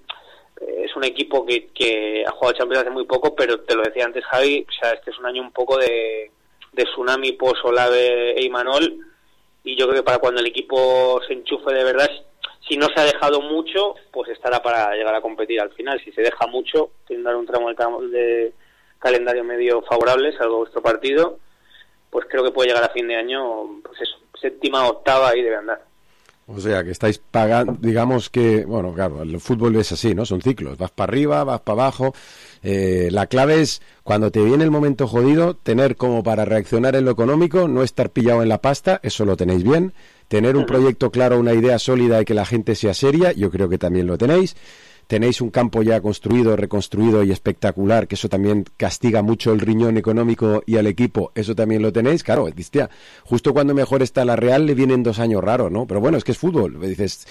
es un equipo que ha jugado Champions hace muy poco, pero te lo decía antes, Javi, o sea, este es un año un poco de tsunami post-Olave e Imanol, y yo creo que para cuando el equipo se enchufe de verdad, si no se ha dejado mucho, pues estará para llegar a competir al final. Si se deja mucho, tendrá un tramo de calendario medio favorable, salvo vuestro partido, pues creo que puede llegar a fin de año, pues eso, séptima, octava, y debe andar. O sea, que estáis pagando, digamos que, bueno, claro, el fútbol es así, ¿no? Son ciclos, vas para arriba, vas para abajo. La clave es, cuando te viene el momento jodido, tener como para reaccionar en lo económico, no estar pillado en la pasta, eso lo tenéis bien. Tener un proyecto claro, una idea sólida y que la gente sea seria, yo creo que también lo tenéis. Tenéis un campo ya construido, reconstruido y espectacular, que eso también castiga mucho el riñón económico y al equipo, eso también lo tenéis. Claro, hostia, justo cuando mejor está la Real le vienen 2 años raros, ¿no? Pero bueno, es que es fútbol. Dices,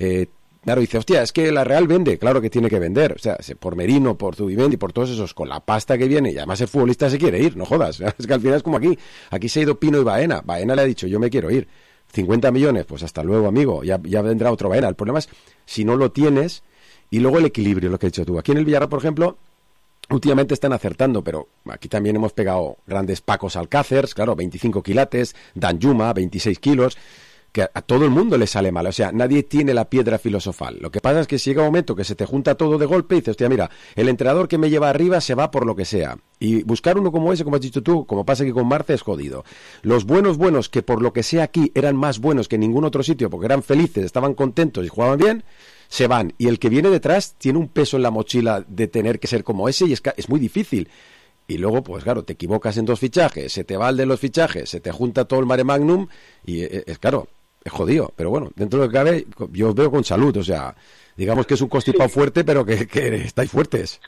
claro, dice, hostia, es que la Real vende, claro que tiene que vender. O sea, por Merino, por Zubimendi, por todos esos, con la pasta que viene, y además el futbolista se quiere ir, no jodas. Es que al final es como aquí. Aquí se ha ido Pino y Baena. Baena le ha dicho, yo me quiero ir. 50 millones, pues hasta luego, amigo. Ya vendrá otro Baena. El problema es, si no lo tienes. Y luego el equilibrio, lo que has dicho tú. Aquí en el Villarreal, por ejemplo, últimamente están acertando, pero aquí también hemos pegado grandes Pacos Alcácer, claro, 25 quilates, Danjuma, 26 kilos, que a todo el mundo le sale mal. O sea, nadie tiene la piedra filosofal. Lo que pasa es que si llega un momento que se te junta todo de golpe y dices, hostia, mira, el entrenador que me lleva arriba se va por lo que sea. Y buscar uno como ese, como has dicho tú, como pasa aquí con Marce, es jodido. Los buenos, que por lo que sea aquí eran más buenos que en ningún otro sitio, porque eran felices, estaban contentos y jugaban bien, se van, y el que viene detrás tiene un peso en la mochila de tener que ser como ese, y es muy difícil. Y luego, pues claro, te equivocas en 2 fichajes, se te va el de los fichajes, se te junta todo el mare magnum, y es claro, es jodido. Pero bueno, dentro de lo que cabe, yo os veo con salud, o sea, digamos que es un constipado fuerte, pero que estáis fuertes.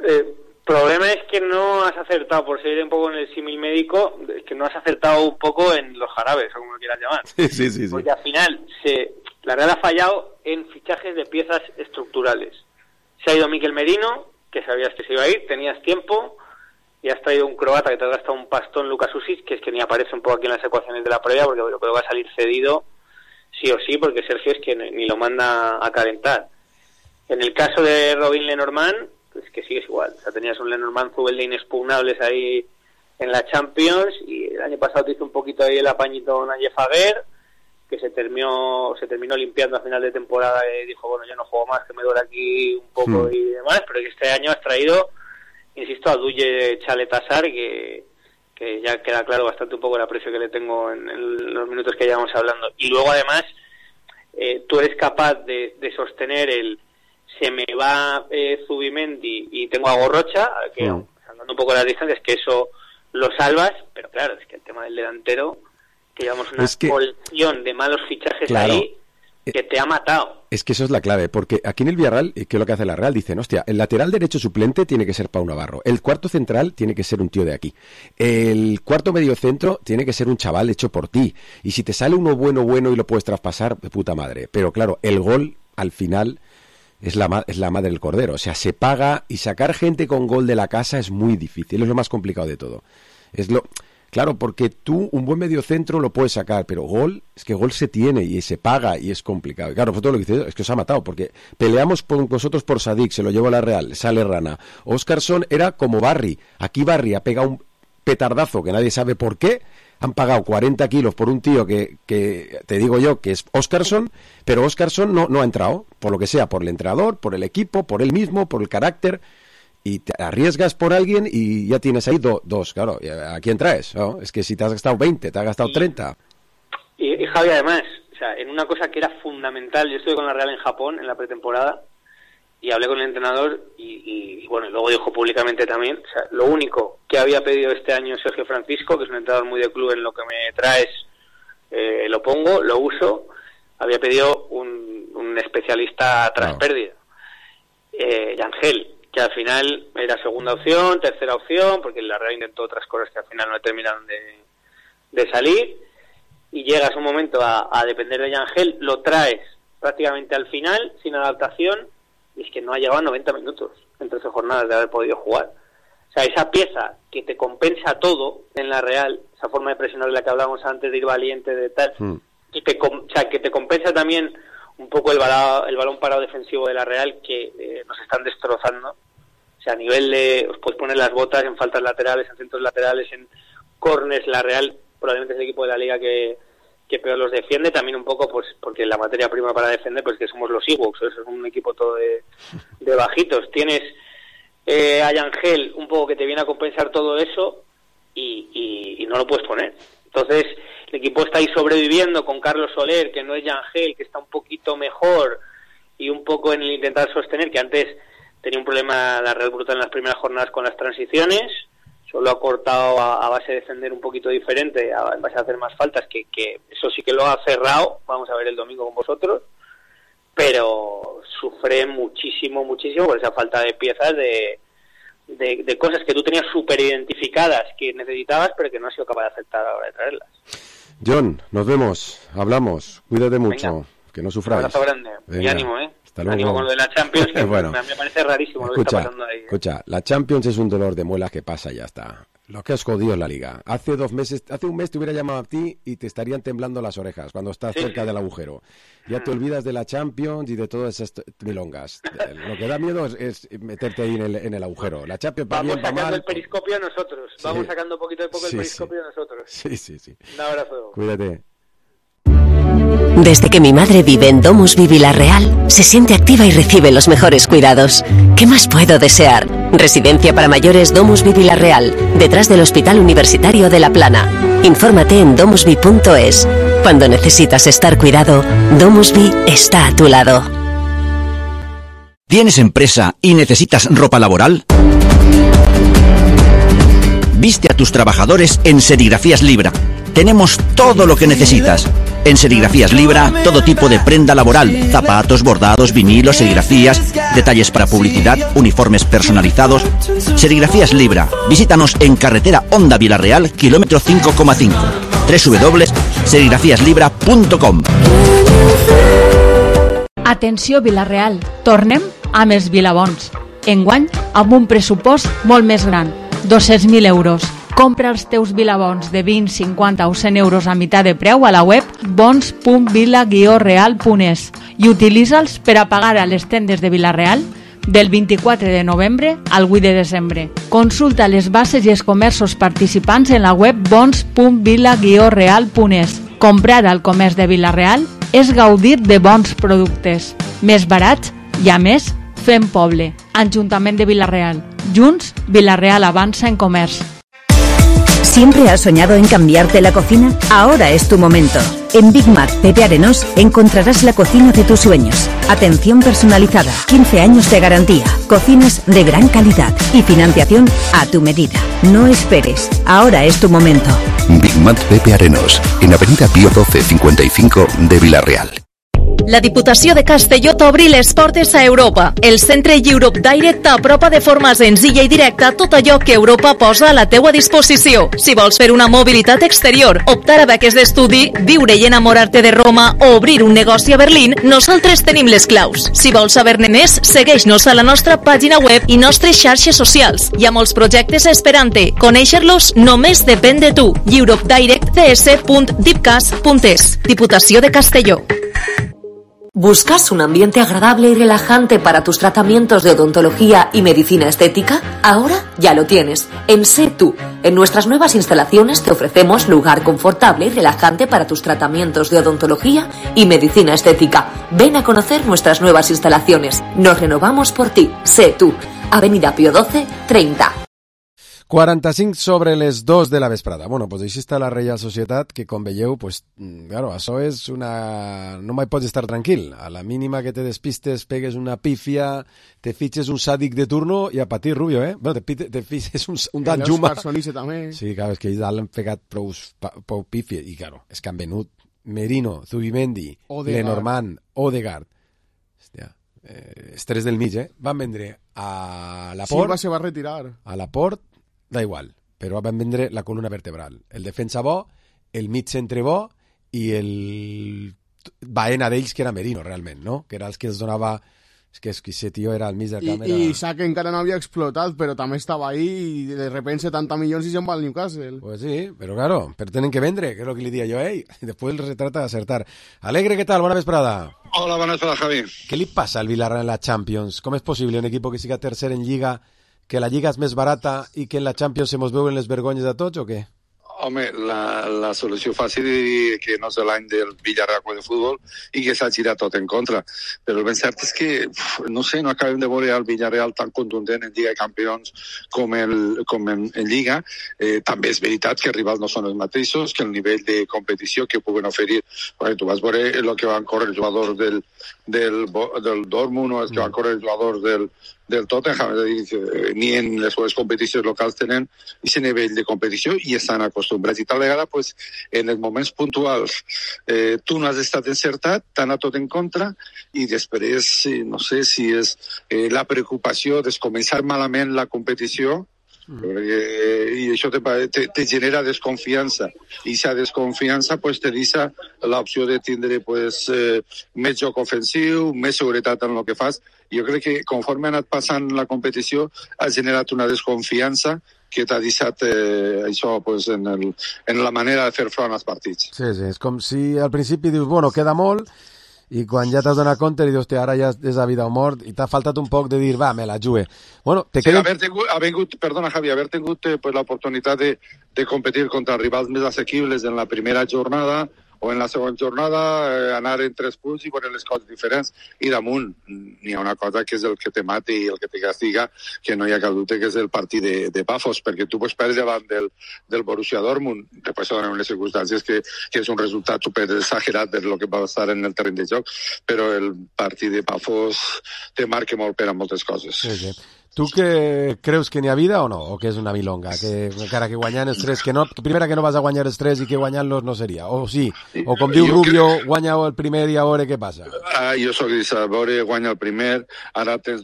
Problema es que no has acertado, por seguir un poco en el símil médico, es que no has acertado un poco en los jarabes, o como lo quieras llamar. Sí. Porque al final, la Real ha fallado en fichajes de piezas estructurales. Se ha ido Mikel Merino, que sabías que se iba a ir, tenías tiempo, y has traído un croata que te ha gastado un pastón, Lucas Usic, que es que ni aparece un poco aquí en las ecuaciones de la previa, porque lo que va a salir cedido sí o sí, porque Sergio es que ni lo manda a calentar. En el caso de Robin Lenormand, pues que sigues igual. O sea, tenías un Lenormand Zubel de inexpugnables ahí en la Champions, y el año pasado te hizo un poquito ahí el apañito Naye Faguer, que se terminó limpiando a final de temporada y dijo, bueno, yo no juego más, que me duele aquí un poco y demás, pero que este año has traído, insisto, a Duye Chaletasar, que ya queda claro bastante un poco el aprecio que le tengo en los minutos que llevamos hablando. Y luego, además, tú eres capaz de sostener se me va Zubimendi y tengo a Gorrocha, que andando un poco las distancias, que eso lo salvas, pero claro, es que el tema del delantero, que llevamos una colección de malos fichajes ahí, que te ha matado. Es que eso es la clave, porque aquí en el Villarreal, que es lo que hace la Real, dicen, hostia, el lateral derecho suplente tiene que ser Pau Navarro, el cuarto central tiene que ser un tío de aquí, el cuarto medio centro tiene que ser un chaval hecho por ti, y si te sale uno bueno y lo puedes traspasar, de puta madre. Pero claro, el gol, al final, es la madre del cordero. O sea, se paga, y sacar gente con gol de la casa es muy difícil, es lo más complicado de todo. Claro, porque tú un buen mediocentro lo puedes sacar, pero gol se tiene y se paga y es complicado. Y claro, pues todo lo que dice es que os ha matado, porque peleamos con vosotros por Sadik, se lo llevó la Real, sale Rana. Óscarson era como Barry, aquí Barry ha pegado un petardazo que nadie sabe por qué, han pagado 40 kilos por un tío que te digo yo que es Óscarson, pero Óscarson no ha entrado, por lo que sea, por el entrenador, por el equipo, por él mismo, por el carácter. Y te arriesgas por alguien y ya tienes ahí dos, claro. ¿A quién traes? ¿No? Es que si te has gastado 20, te has gastado 30. Y Javi, además, o sea, en una cosa que era fundamental, yo estuve con la Real en Japón en la pretemporada y hablé con el entrenador y bueno, y luego dijo públicamente también, o sea, lo único que había pedido este año Sergio Francisco, que es un entrenador muy de club, en lo que me traes lo pongo, lo uso, había pedido un especialista tras pérdida, Yangel, que al final era segunda opción, tercera opción, porque la Real intentó otras cosas que al final no terminaron de salir, y llegas un momento a depender de Yangel, lo traes prácticamente al final, sin adaptación, y es que no ha llegado a 90 minutos en 13 jornadas de haber podido jugar. O sea, esa pieza que te compensa todo en la Real, esa forma de presionar de la que hablábamos antes, de ir valiente, de tal, que te compensa también un poco el balón parado defensivo de la Real, que nos están destrozando. O sea, a nivel de, os puedes poner las botas en faltas laterales, en centros laterales, en corners, la Real probablemente es el equipo de la liga que peor los defiende, también un poco pues porque la materia prima para defender pues que somos los Ewoks, eso es un equipo todo de bajitos. Tienes a Yangel un poco que te viene a compensar todo eso y no lo puedes poner. Entonces el equipo está ahí sobreviviendo con Carlos Soler, que no es Yangel, que está un poquito mejor, y un poco en el intentar sostener, que antes tenía un problema la Real brutal en las primeras jornadas con las transiciones. Solo ha cortado a base de defender un poquito diferente, en base a hacer más faltas, que eso sí que lo ha cerrado. Vamos a ver el domingo con vosotros. Pero sufre muchísimo por esa falta de piezas, de cosas que tú tenías súper identificadas, que necesitabas, pero que no has sido capaz de aceptar a la hora de traerlas. John, nos vemos, hablamos, cuídate mucho, venga, que no sufráis. Un abrazo grande, y ánimo, Hasta luego. Ánimo con lo de la Champions, que bueno, me parece rarísimo lo que está pasando ahí. Escucha, la Champions es un dolor de muelas que pasa y ya está. Lo que has jodido es la Liga. Hace un mes te hubiera llamado a ti y te estarían temblando las orejas cuando estás cerca del agujero. Ya te olvidas de la Champions y de todas esas milongas. Lo que da miedo es meterte ahí en el agujero. La Champions va bien, va mal. Vamos sacando el periscopio nosotros. Sí. Vamos sacando poquito a poco el periscopio nosotros. Sí. Un abrazo. Cuídate. Desde que mi madre vive en Domusvi Vilarreal, se siente activa y recibe los mejores cuidados. ¿Qué más puedo desear? Residencia para mayores Domusvi Vilarreal, detrás del Hospital Universitario de La Plana. Infórmate en domusvi.es. Cuando necesitas estar cuidado, Domusvi está a tu lado. ¿Tienes empresa y necesitas ropa laboral? Viste a tus trabajadores en Serigrafías Libra. Tenemos todo lo que necesitas. En Serigrafías Libra, todo tipo de prenda laboral, zapatos, bordados, vinilos, serigrafías, detalles para publicidad, uniformes personalizados. Serigrafías Libra. Visítanos en carretera Honda Vilarreal, kilómetro 5,5. www.serigrafiaslibra.com. Atenció Vilarreal, tornem amb els Vilabons. Enguany, amb un pressupost molt més gran, 200.000 euros. Compra els teus Vilabons de 20, 50 o 100 euros a meitat de preu a la web bons.vila-real.es i utilitza'ls per a pagar a les tendes de Vilareal del 24 de novembre al 8 de desembre. Consulta les bases i els comerços participants en la web bons.vila-real.es. Comprar al comerç de Vilareal és gaudir de bons productes, més barats i, a més, fem poble. Ajuntament de Vilareal. Junts, Vilareal avança en comerç. ¿Siempre has soñado en cambiarte la cocina? Ahora es tu momento. En Big Mac Pepe Arenós encontrarás la cocina de tus sueños. Atención personalizada, 15 años de garantía, cocinas de gran calidad y financiación a tu medida. No esperes, ahora es tu momento. Big Mac Pepe Arenós, en Avenida Pío 12, 55 de Vilareal. La Diputació de Castelló t'obri les portes a Europa. El centre Europe Direct t'apropa de forma senzilla i directa tot allò que Europa posa a la teua disposició. Si vols fer una mobilitat exterior, optar a beques d'estudi, viure i enamorar-te de Roma o obrir un negoci a Berlín, nosaltres tenim les claus. Si vols saber-ne més, segueix-nos a la nostra pàgina web i nostres xarxes socials. Hi ha molts projectes esperant-te. Conèixer-los només depèn de tu. europedirectcs.dipcas.es. Diputació de Castelló. ¿Buscas un ambiente agradable y relajante para tus tratamientos de odontología y medicina estética? Ahora ya lo tienes, en Sé Tú. En nuestras nuevas instalaciones te ofrecemos lugar confortable y relajante para tus tratamientos de odontología y medicina estética. Ven a conocer nuestras nuevas instalaciones. Nos renovamos por ti. Sé Tú. Avenida Pío 12, 30. 45 sobre les 2 de la vesprada. Bueno, pues així està la Reial Societat, que com veieu, pues, claro, això és una... No mai pots estar tranquil. A la mínima que te despistes, pegues una pífia, te fitxes un sàdic de turno i a patir, Rubio, eh? Bueno, te fitxes un Dan Juma. Sí, claro, és que ells han pegat prou pífia. I, claro, és que han venut Merino, Zubimendi, Lenormand, Odegaard. Hòstia, estrès del mig, eh? Van vendre a Laporte... Silva se va retirar. A Laporte, da igual, però van vendre la columna vertebral. El defensa bo, el mig centre bo i el Baena d'ells, que era Merino, realment, no? Que era els que els donava... Es que ese tío era al mig del camp. Y Isaac encara no había explotado, pero también estaba ahí y de repente 70 millones y se va al Newcastle. Pues sí, pero claro, pero tienen que vendre, que es lo que le diría yo a ell. Y después se trata de acertar. Alegre, ¿qué tal? Bona vesprada. Hola, bona vesprada, Javi. Què li passa al Villarreal en la Champions? Com és possible un equip que siga tercer en Lliga, que la Lliga és més barata i que en la Champions se mos veuen les vergonyes a tots o què? Home, la solució fàcil diria que no és l'any del Villarreal de futbol i que s'ha girat tot en contra. Però el ben cert és que, no sé, no acabem de veure el Villarreal tan contundent en Lliga de Campions com en Lliga. També és veritat que els rivals no són els mateixos, que el nivell de competició que puguen oferir... Tu vas veure el que van córrer els jugadors del Dortmund o els que van córrer els jugadors del Tottenham, és a dir, ni en les seves competicions locals tenen aquest nivell de competició i estan acostumbrats. I tal vegada, pues, en els moments puntuals, tu no has estat encertat, t'ha anat tot en contra, i després, no sé si és la preocupació de començar malament la competició, i això te genera desconfiança, i aquesta desconfiança pues, te deixa l'opció de tindre pues, més joc ofensiu, més seguretat en el que fas. Jo crec que conforme ha anat passant la competició ha generat una desconfiança que t'ha deixat això pues, en la manera de fer front als partits. Sí, és com si al principi dius, bueno, queda molt, i quan ja t'has donat compte i dius, hòstia, ara ja és a vida o mort, i t'ha faltat un poc de dir, va, me la jugue. Bueno, te queda... Perdona, Javi, haver tingut pues, l'oportunitat de competir contra rivals més assequibles en la primera jornada o en la segona jornada, anar en 3 punts i veure les coses diferents. I damunt n'hi ha una cosa que és el que te mata i el que te castiga, que no hi ha cap dubte, que és el partit de Pafos, perquè tu pots perdre davant del Borussia Dortmund, després se donen les circumstàncies que és un resultat super exagerat de lo que va estar en el terreny de joc, però el partit de Pafos te marca molt per a moltes coses. Sí. Tu que creus que n'hi ha vida o no? O que és una milonga? Que encara que guanyant els 3, que primera que no vas a guanyar els 3 i que guanyant-los no seria? O sí? O com diu Rubio, guanya el primer i a veure què passa? Jo soc a veure, guanya el primer, ara tens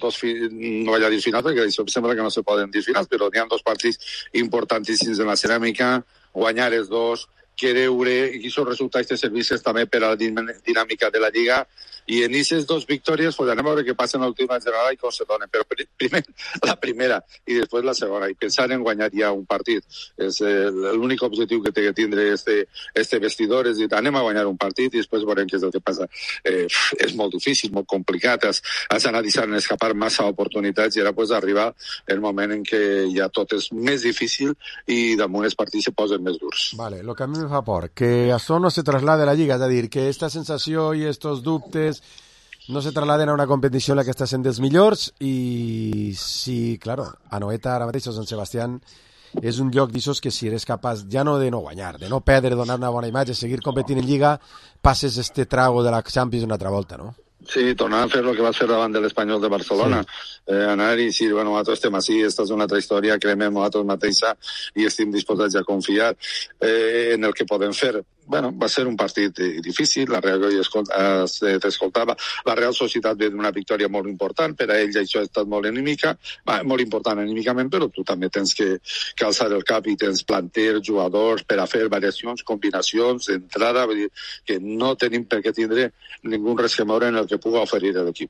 no vaig a dir finals, perquè això sembla que no se poden dir finals, però n'hi ha 2 partits importantíssims en la ceràmica, guanyar els 2, creure, i aquests resultats de servicis també per a la dinàmica de la Lliga, i en aquestes 2 victòries pues, anem a veure què passa en l'última jornada i com se donen, però primer la primera i després la segona, i pensar en guanyar ja un partit és l'únic objectiu que té que tindre este vestidor, és dir, anem a guanyar un partit i després veurem què és el que passa. És molt difícil, molt complicat, has anat deixant escapar massa oportunitats i ara pues, arribar el moment en què ja tot és més difícil i damunt els partits se posen més durs. Vale, lo que a mí me fa por, que això no se traslade a la Lliga, és a dir, que esta sensació i estos dubtes no se trasladen a una competició en la que està sent dels millors i sí, claro, Anoeta ara mateix o Sant Sebastián és un lloc d'aixòs que si eres capaç ja no de no guanyar, de no perdre, donar una bona imatge, seguir competint en Lliga, passes este trago de la Champions una altra volta, no? Sí, tornar a fer el que vas fer davant de l'Espanyol de Barcelona. Sí. Anar i dir, bueno, nosaltres estem així, esta és una altra història, cremem nosaltres mateixa i estem disposats a confiar en el que podem fer. Bueno, va ser un partit difícil, la Real t'escoltava, la Real Societat ve d'una victòria molt important, per a ell això ha estat molt molt important anímicament, però tu també tens que alçar el cap i tens planter, jugadors, per a fer variacions, combinacions, entrada, vull dir que no tenim per què tindre ningú resquemor en el que puga oferir l'equip.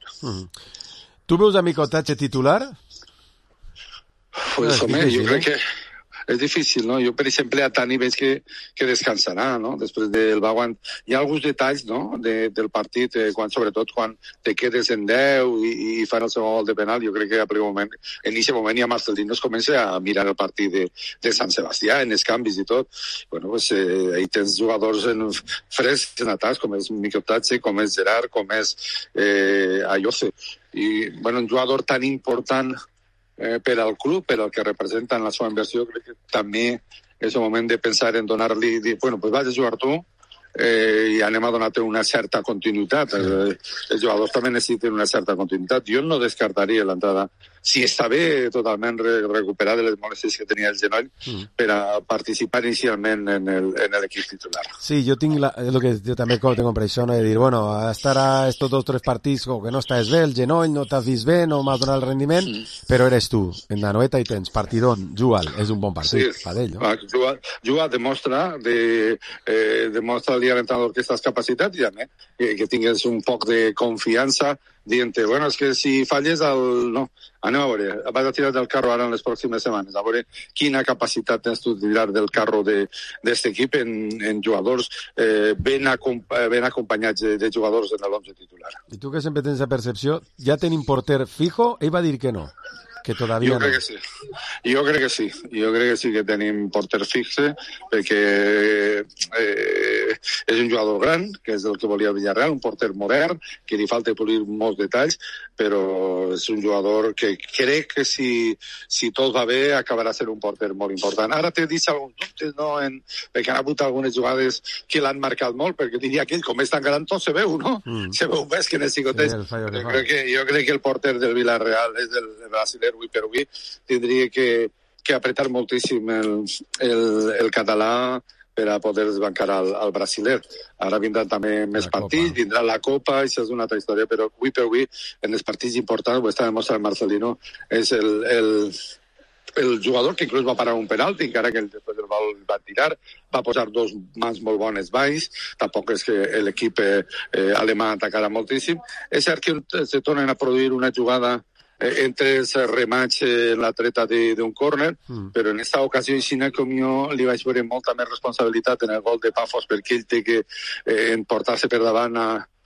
Tu veus a Micotatge titular? Pues, home, jo crec que és difícil, no? Jo, per exemple, a Tani veig que descansarà, no? Després del Baguant. Hi ha alguns detalls, no?, del partit, sobretot quan te quedes en 10 i fan el segon gol de penal. Jo crec que en aquest moment ja Marcelino es comença a mirar el partit de Sant Sebastià, en els canvis i tot. Bueno, pues ahí tens jugadors frescs en atacs, com és Micotatge, com és Gerard, com és Ayoce. I, bueno, un jugador tan important per al club, per al que representa en la seva inversió, crec que també és el moment de pensar en donar-li, bueno, pues vas a jugar tu i anem a donar-te una certa continuïtat. Els jugadors també necessiten una certa continuïtat. Jo no descartaria l'entrada, si està bé totalment recuperat de les molèsties que tenia el genoll, per a participar inicialment en l'equip titular. Sí, jo tinc el que jo també tengo impressió de dir, bueno, estarà estos 2 o 3 partits com que no estàs bé, el genoll no t'has vist bé, no m'has donat el rendiment, però eres tu, en Anoeta i tens partidón, juga'l, és un bon partit, fa d'ell, no? Juga, demostra al entrenador que estàs capacitat i també que tingues un poc de confiança dient-te, bueno, és que si falles no, anem a veure, vas a tirar del carro ara en les pròximes setmanes, a veure quina capacitat tens tu de tirar del carro d'este equip en jugadors ben acompanyats de jugadors en l'11 titular. I tu que sempre tens la percepció, ja tenim porter fijo? Ell va dir que no. Que todavía jo crec que sí. Jo crec que sí que tenim porter fixe, perquè és un jugador gran, que és el que volia el Villarreal, un porter modern, que li falta polir molts detalls, però és un jugador que crec que si tot va bé acabarà sent un porter molt important. Ara t'he dit alguns dubtes, no? Perquè han hagut algunes jugades que l'han marcat molt, perquè diria que ell, com és tan gran, tot se veu, no? Se veu més que en els xicotets. Jo crec que el porter del Villarreal és el brasiler avui per avui, tindria que apretar moltíssim el català per a poder desbancar al brasiler. Ara vindran també més partits, vindrà la Copa, això és una altra història, però avui per avui, en els partits importants, ho està demostrant Marcelino, és el jugador que inclús va parar un penalti, encara que després el va tirar, va posar dos mans molt bones baix, tampoc és que l'equip alemà atacarà moltíssim. És cert que se tornen a produir una jugada entre els remats en la treta d'un córner, però en aquesta ocasió com jo li vaig veure molta més responsabilitat en el gol de Pafos, perquè ell té que emportar-se per davant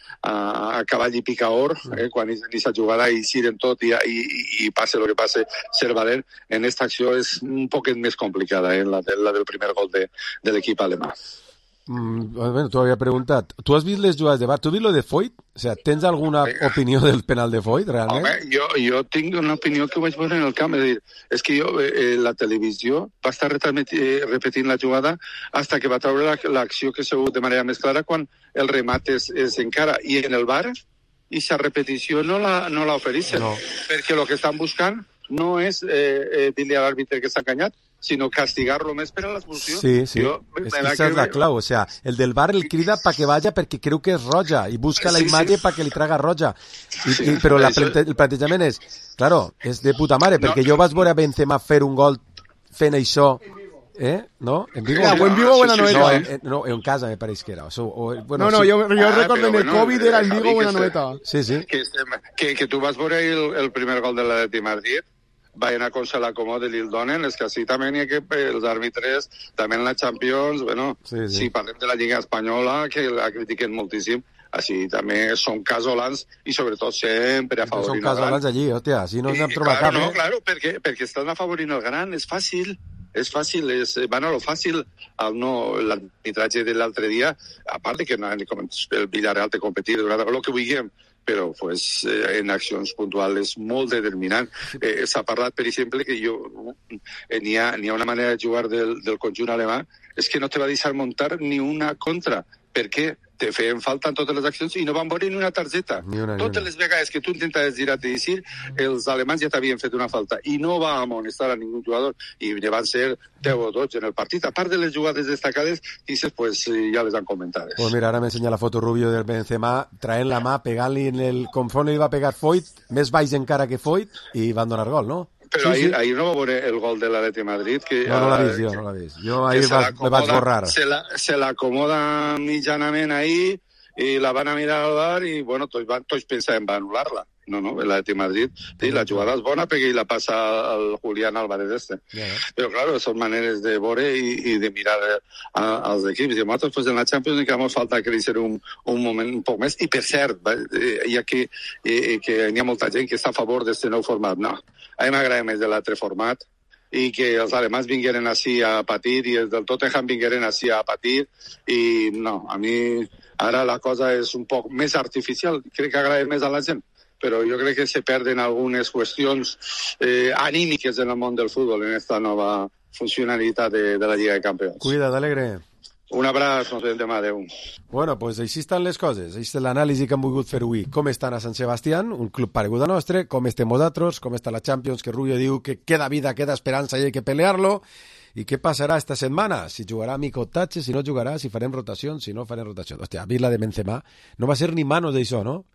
a cavall i picaor, quan és en aquesta jugada i giren tot i passe el que passe, ser valent. En aquesta acció és un poquet més complicada, la del primer gol de l'equip alemà. Bueno, t'ho havia preguntat. Tu has vist les jugades de VAR? Tu has vist lo de Foyt? O sea, tens alguna opinió del penal de Foyt, realment? Home, jo tinc una opinió que ho vaig veure en el camp. És que jo, la televisió va estar repetint la jugada fins que va treure l'acció que s'ha de manera més clara quan el remat és encara. I en el VAR, aquesta repetició no la ofereixen. No. Perquè el que estan buscant no és dir-li a l'àrbitre que s'ha enganyat, sinó castigar-lo més per a l'expulsió. Sí. És que esa és la clau. O sea, el del VAR el crida pa que vaya perquè creu que és roja i busca la imatge pa que li traga roja. Però el plantejament és, claro, és de puta mare, perquè jo vaig veure a Benzema fer un gol fent això, no? En Vigo? En Vigo o en Anoeta? No, en casa me pareix que era. Jo recordo en el COVID era en Vigo o en Anoeta. Sí. Que tu vas veure el primer gol de l'Atlètic Madrid, vayan a cosa la acomoda i el donen, és que així també n'hi ha que els àrbitres, també en la Champions, bueno, si parlem de la Lliga Espanyola, que la critiquen moltíssim, així també són casolans i sobretot sempre afavorint el gran. Són casolans allí, hòstia, així no n'hem trobat cap. No, claro, perquè estan afavorint el gran, és fàcil, van a lo fàcil, l'arbitratge de l'altre dia, a part que el Villarreal té competir, el que vulguem, però pues, en accions puntuals molt determinant. S'ha parlat, per exemple, que n'hi ha una manera de jugar del conjunt alemà, és que no te va deixar muntar ni una contra, perquè te feien falta en totes les accions i no van veure ni una targeta. Totes les vegades que tu intentaves girar-te i dir, els alemans ja t'havien fet una falta i no va amonestar a ningú jugador i ne van ser 10 o 12 en el partit. A part de les jugades destacades, dices, pues ja les han comentades. Pues mira, ara m'ensenya la foto Rubio del Benzema traient la mà, pegant-li en el... Conforme li va pegar Foyt, més baix encara que Foyt, i van donar gol, no? Però ahir no va veure el gol de l'Atlètic Madrid. No l'ha vist. Jo ahir me vaig borrar. Se l'acomoda mitjanament ahir i la van a mirar al VAR i, bueno, tots pensaven en anul·lar-la. No, l'Atlètic Madrid, sí, la jugada és bona perquè la passa al Julián Álvarez Però, claro, són maneres de veure i de mirar als equips. I nosaltres, pues, en la Champions League ens falta créixer un moment un poc més. I, per cert, ja que n'hi ha molta gent que està a favor d'aquest nou format. No, a mi m'agrada més de l'altre format i que els alemans vingueren així a patir i els del Tottenham vingueren així a patir i no, a mi ara la cosa és un poc més artificial, crec que agrada més a la gent, però jo crec que se perden algunes qüestions anímiques en el món del futbol en aquesta nova funcionalitat de la Lliga de Campions. Cuida't, Alegre. Un abraç, nos vemos demà, adeu. Bueno, pues així estan les coses, així és l'anàlisi que hem volgut fer avui. Com estan a Sant Sebastián, un club paregut a nostre, com estem nosaltres, com està la Champions, que Rubio diu que queda vida, queda esperança i hay que pelearlo, i què passarà esta setmana, si jugarà Mico Tatxe, si no jugarà, si farem rotacions, si no farem rotacions. Hòstia, a Vila de Benzema, no va ser ni manos d'això, no?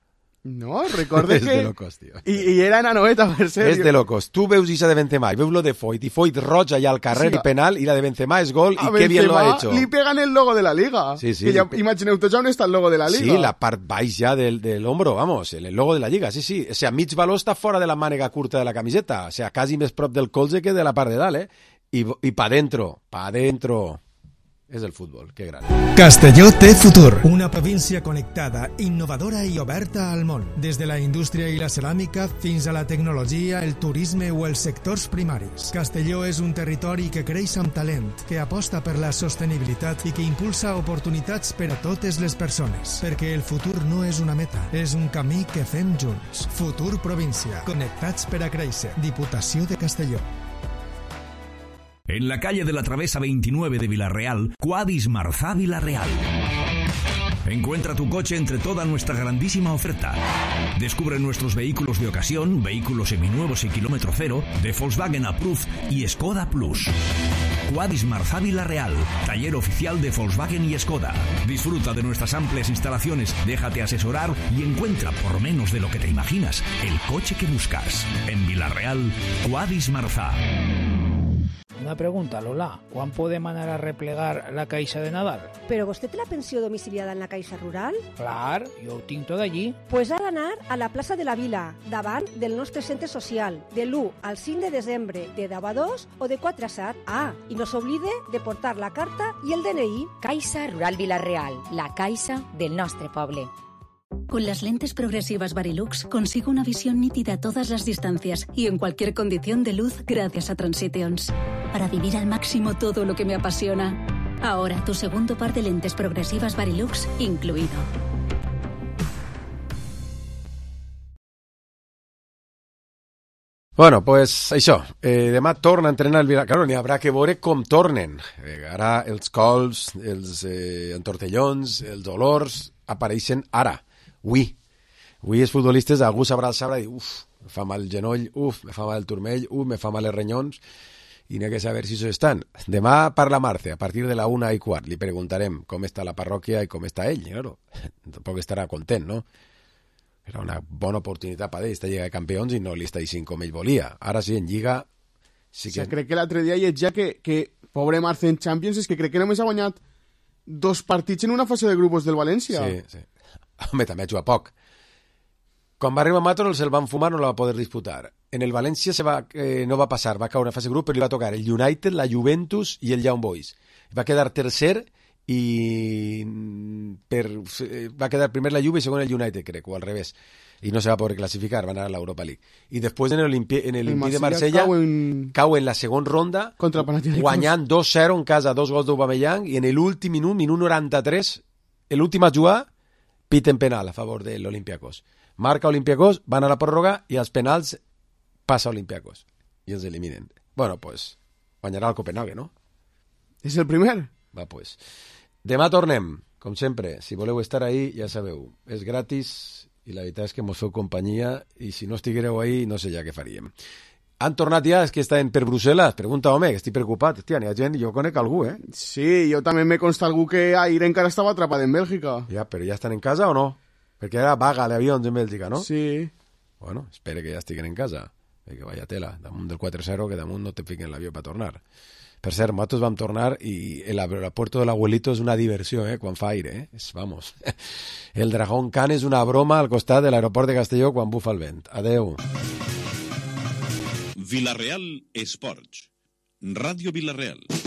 No, recordes és que... de locos, tio. I era nanoeta, per ser. És de locos. Tu veus Isa de Benzema i veus lo de Foyt, i Foyt roja allà al carrer i penal, i la de Benzema és gol, i qué bien lo ha hecho. Li pegan el logo de la Liga. Sí, sí. Que ja, imagineu tots on està el logo de la Liga. Sí, la part baix ja del hombro, vamos, el logo de la Lliga, sí. O sea, mig valor està fora de la mànega curta de la camiseta, o sea, quasi més prop del colze que de la part de dalt, I pa dentro. És el futbol, que gran. Castelló té futur. Una província connectada, innovadora i oberta al món. Des de la indústria i la ceràmica fins a la tecnologia, el turisme o els sectors primaris. Castelló és un territori que creix amb talent, que aposta per la sostenibilitat i que impulsa oportunitats per a totes les persones. Perquè el futur no és una meta, és un camí que fem junts. Futur província. Connectats per a créixer. Diputació de Castelló. En la calle de la Travesa 29 de Villarreal, Quadis Marzá Villarreal. Encuentra tu coche entre toda nuestra grandísima oferta. Descubre nuestros vehículos de ocasión, vehículos seminuevos y kilómetro cero, de Volkswagen Approved y Skoda Plus. Quadis Marzá Villarreal, taller oficial de Volkswagen y Skoda. Disfruta de nuestras amplias instalaciones, déjate asesorar y encuentra, por menos de lo que te imaginas, el coche que buscas. En Villarreal, Quadis Marzá. Una pregunta, Lola. ¿Quan podem anar a replegar la caixa de Nadal? ¿Pero vostè té la pensió domiciliada en la Caixa Rural? Clar, jo ho tinc tot allí. Pues ha d'anar a la plaça de la Vila, davant del nostre centre social, de l'1 al 5 de desembre, de 10 a 2 o de 4 a 7. Ah, i no s'oblide de portar la carta i el DNI. Caixa Rural Vila-real, la caixa del nostre poble. Con las lentes progresivas Varilux consigo una visión nítida a todas las distancias y en cualquier condición de luz gracias a Transitions. Para vivir al máximo todo lo que me apasiona. Ahora tu segundo par de lentes progresivas Varilux incluido. Bueno, pues això, demà torna a entrenar el Villarreal. Claro, n'hi haurà que veure com tornen. Ara els cols, els entortellons, els dolors apareixen ara. Avui els futbolistes, algú sabrà dir, me fa mal el genoll, me fa mal el turmell, me fa mal els renyons, i n'hi ha que saber si s'ho estan. Demà parla Marce, a partir de la 1:15, li preguntarem com està la parròquia i com està ell, claro. Tampoc estarà content, no? Era una bona oportunitat per ell, esta Lliga de Campions, i no li està dient com ell volia. Ara sí, en Lliga... Sí que... O sigui, crec que l'altre dia llegia que pobre Marce en Champions és que crec que només ha guanyat 2 partits en una fase de grupos del València. Sí. Home, també ha jugat poc. Quan va arribar Matrol se'l van fumar, no la va poder disputar. En el València no va passar, va caure en fase de grup, però li va tocar el United, la Juventus i el Young Boys. Va quedar tercer i va quedar primer la Juve i segon el United, crec, o al revés. I no se va poder classificar, va anar a l'Europa League. I després en l'Olympique de Marsella cau en la segona ronda, guanyant 2-0 en casa, 2 gols d'Aubameyang, i en l'últim minut 93, l'últim a jugar, piten penal a favor de l'Olympiacos. Marca Olympiacos, van a la pròrroga i als penals passa Olympiacos. I els eliminen. Bueno, pues, guanyarà el Copenhague, no? És el primer? Va, pues. Demà tornem, com sempre. Si voleu estar ahí, ja sabeu. És gratis i la veritat és que mos feu companyia i si no estiguereu ahí, no sé ja què faríem. Han tornat ja, és que estan per Brussel·les? Pregunta, home, que estic preocupat. Hòstia, n'hi ha gent, jo conec algú, Sí, jo també me consta algú que ahir encara estava atrapat en Bèlgica. Ja, però ja estan en casa o no? Perquè ara vaga l'avió en Bèlgica, no? Sí. Bueno, espere que ja estiguen en casa. Que vaya tela, damunt del 4-0, que damunt no te fiquen l'avió per tornar. Per cert, nosaltres vam tornar i el aeropuerto de l'Abuelito és una diversió, quan fa aire, vamos. El Dragón Khan és una broma al costat de l'aeroport de Castelló quan bufa el vent. Adeu. Villarreal Esports. Ràdio Villarreal.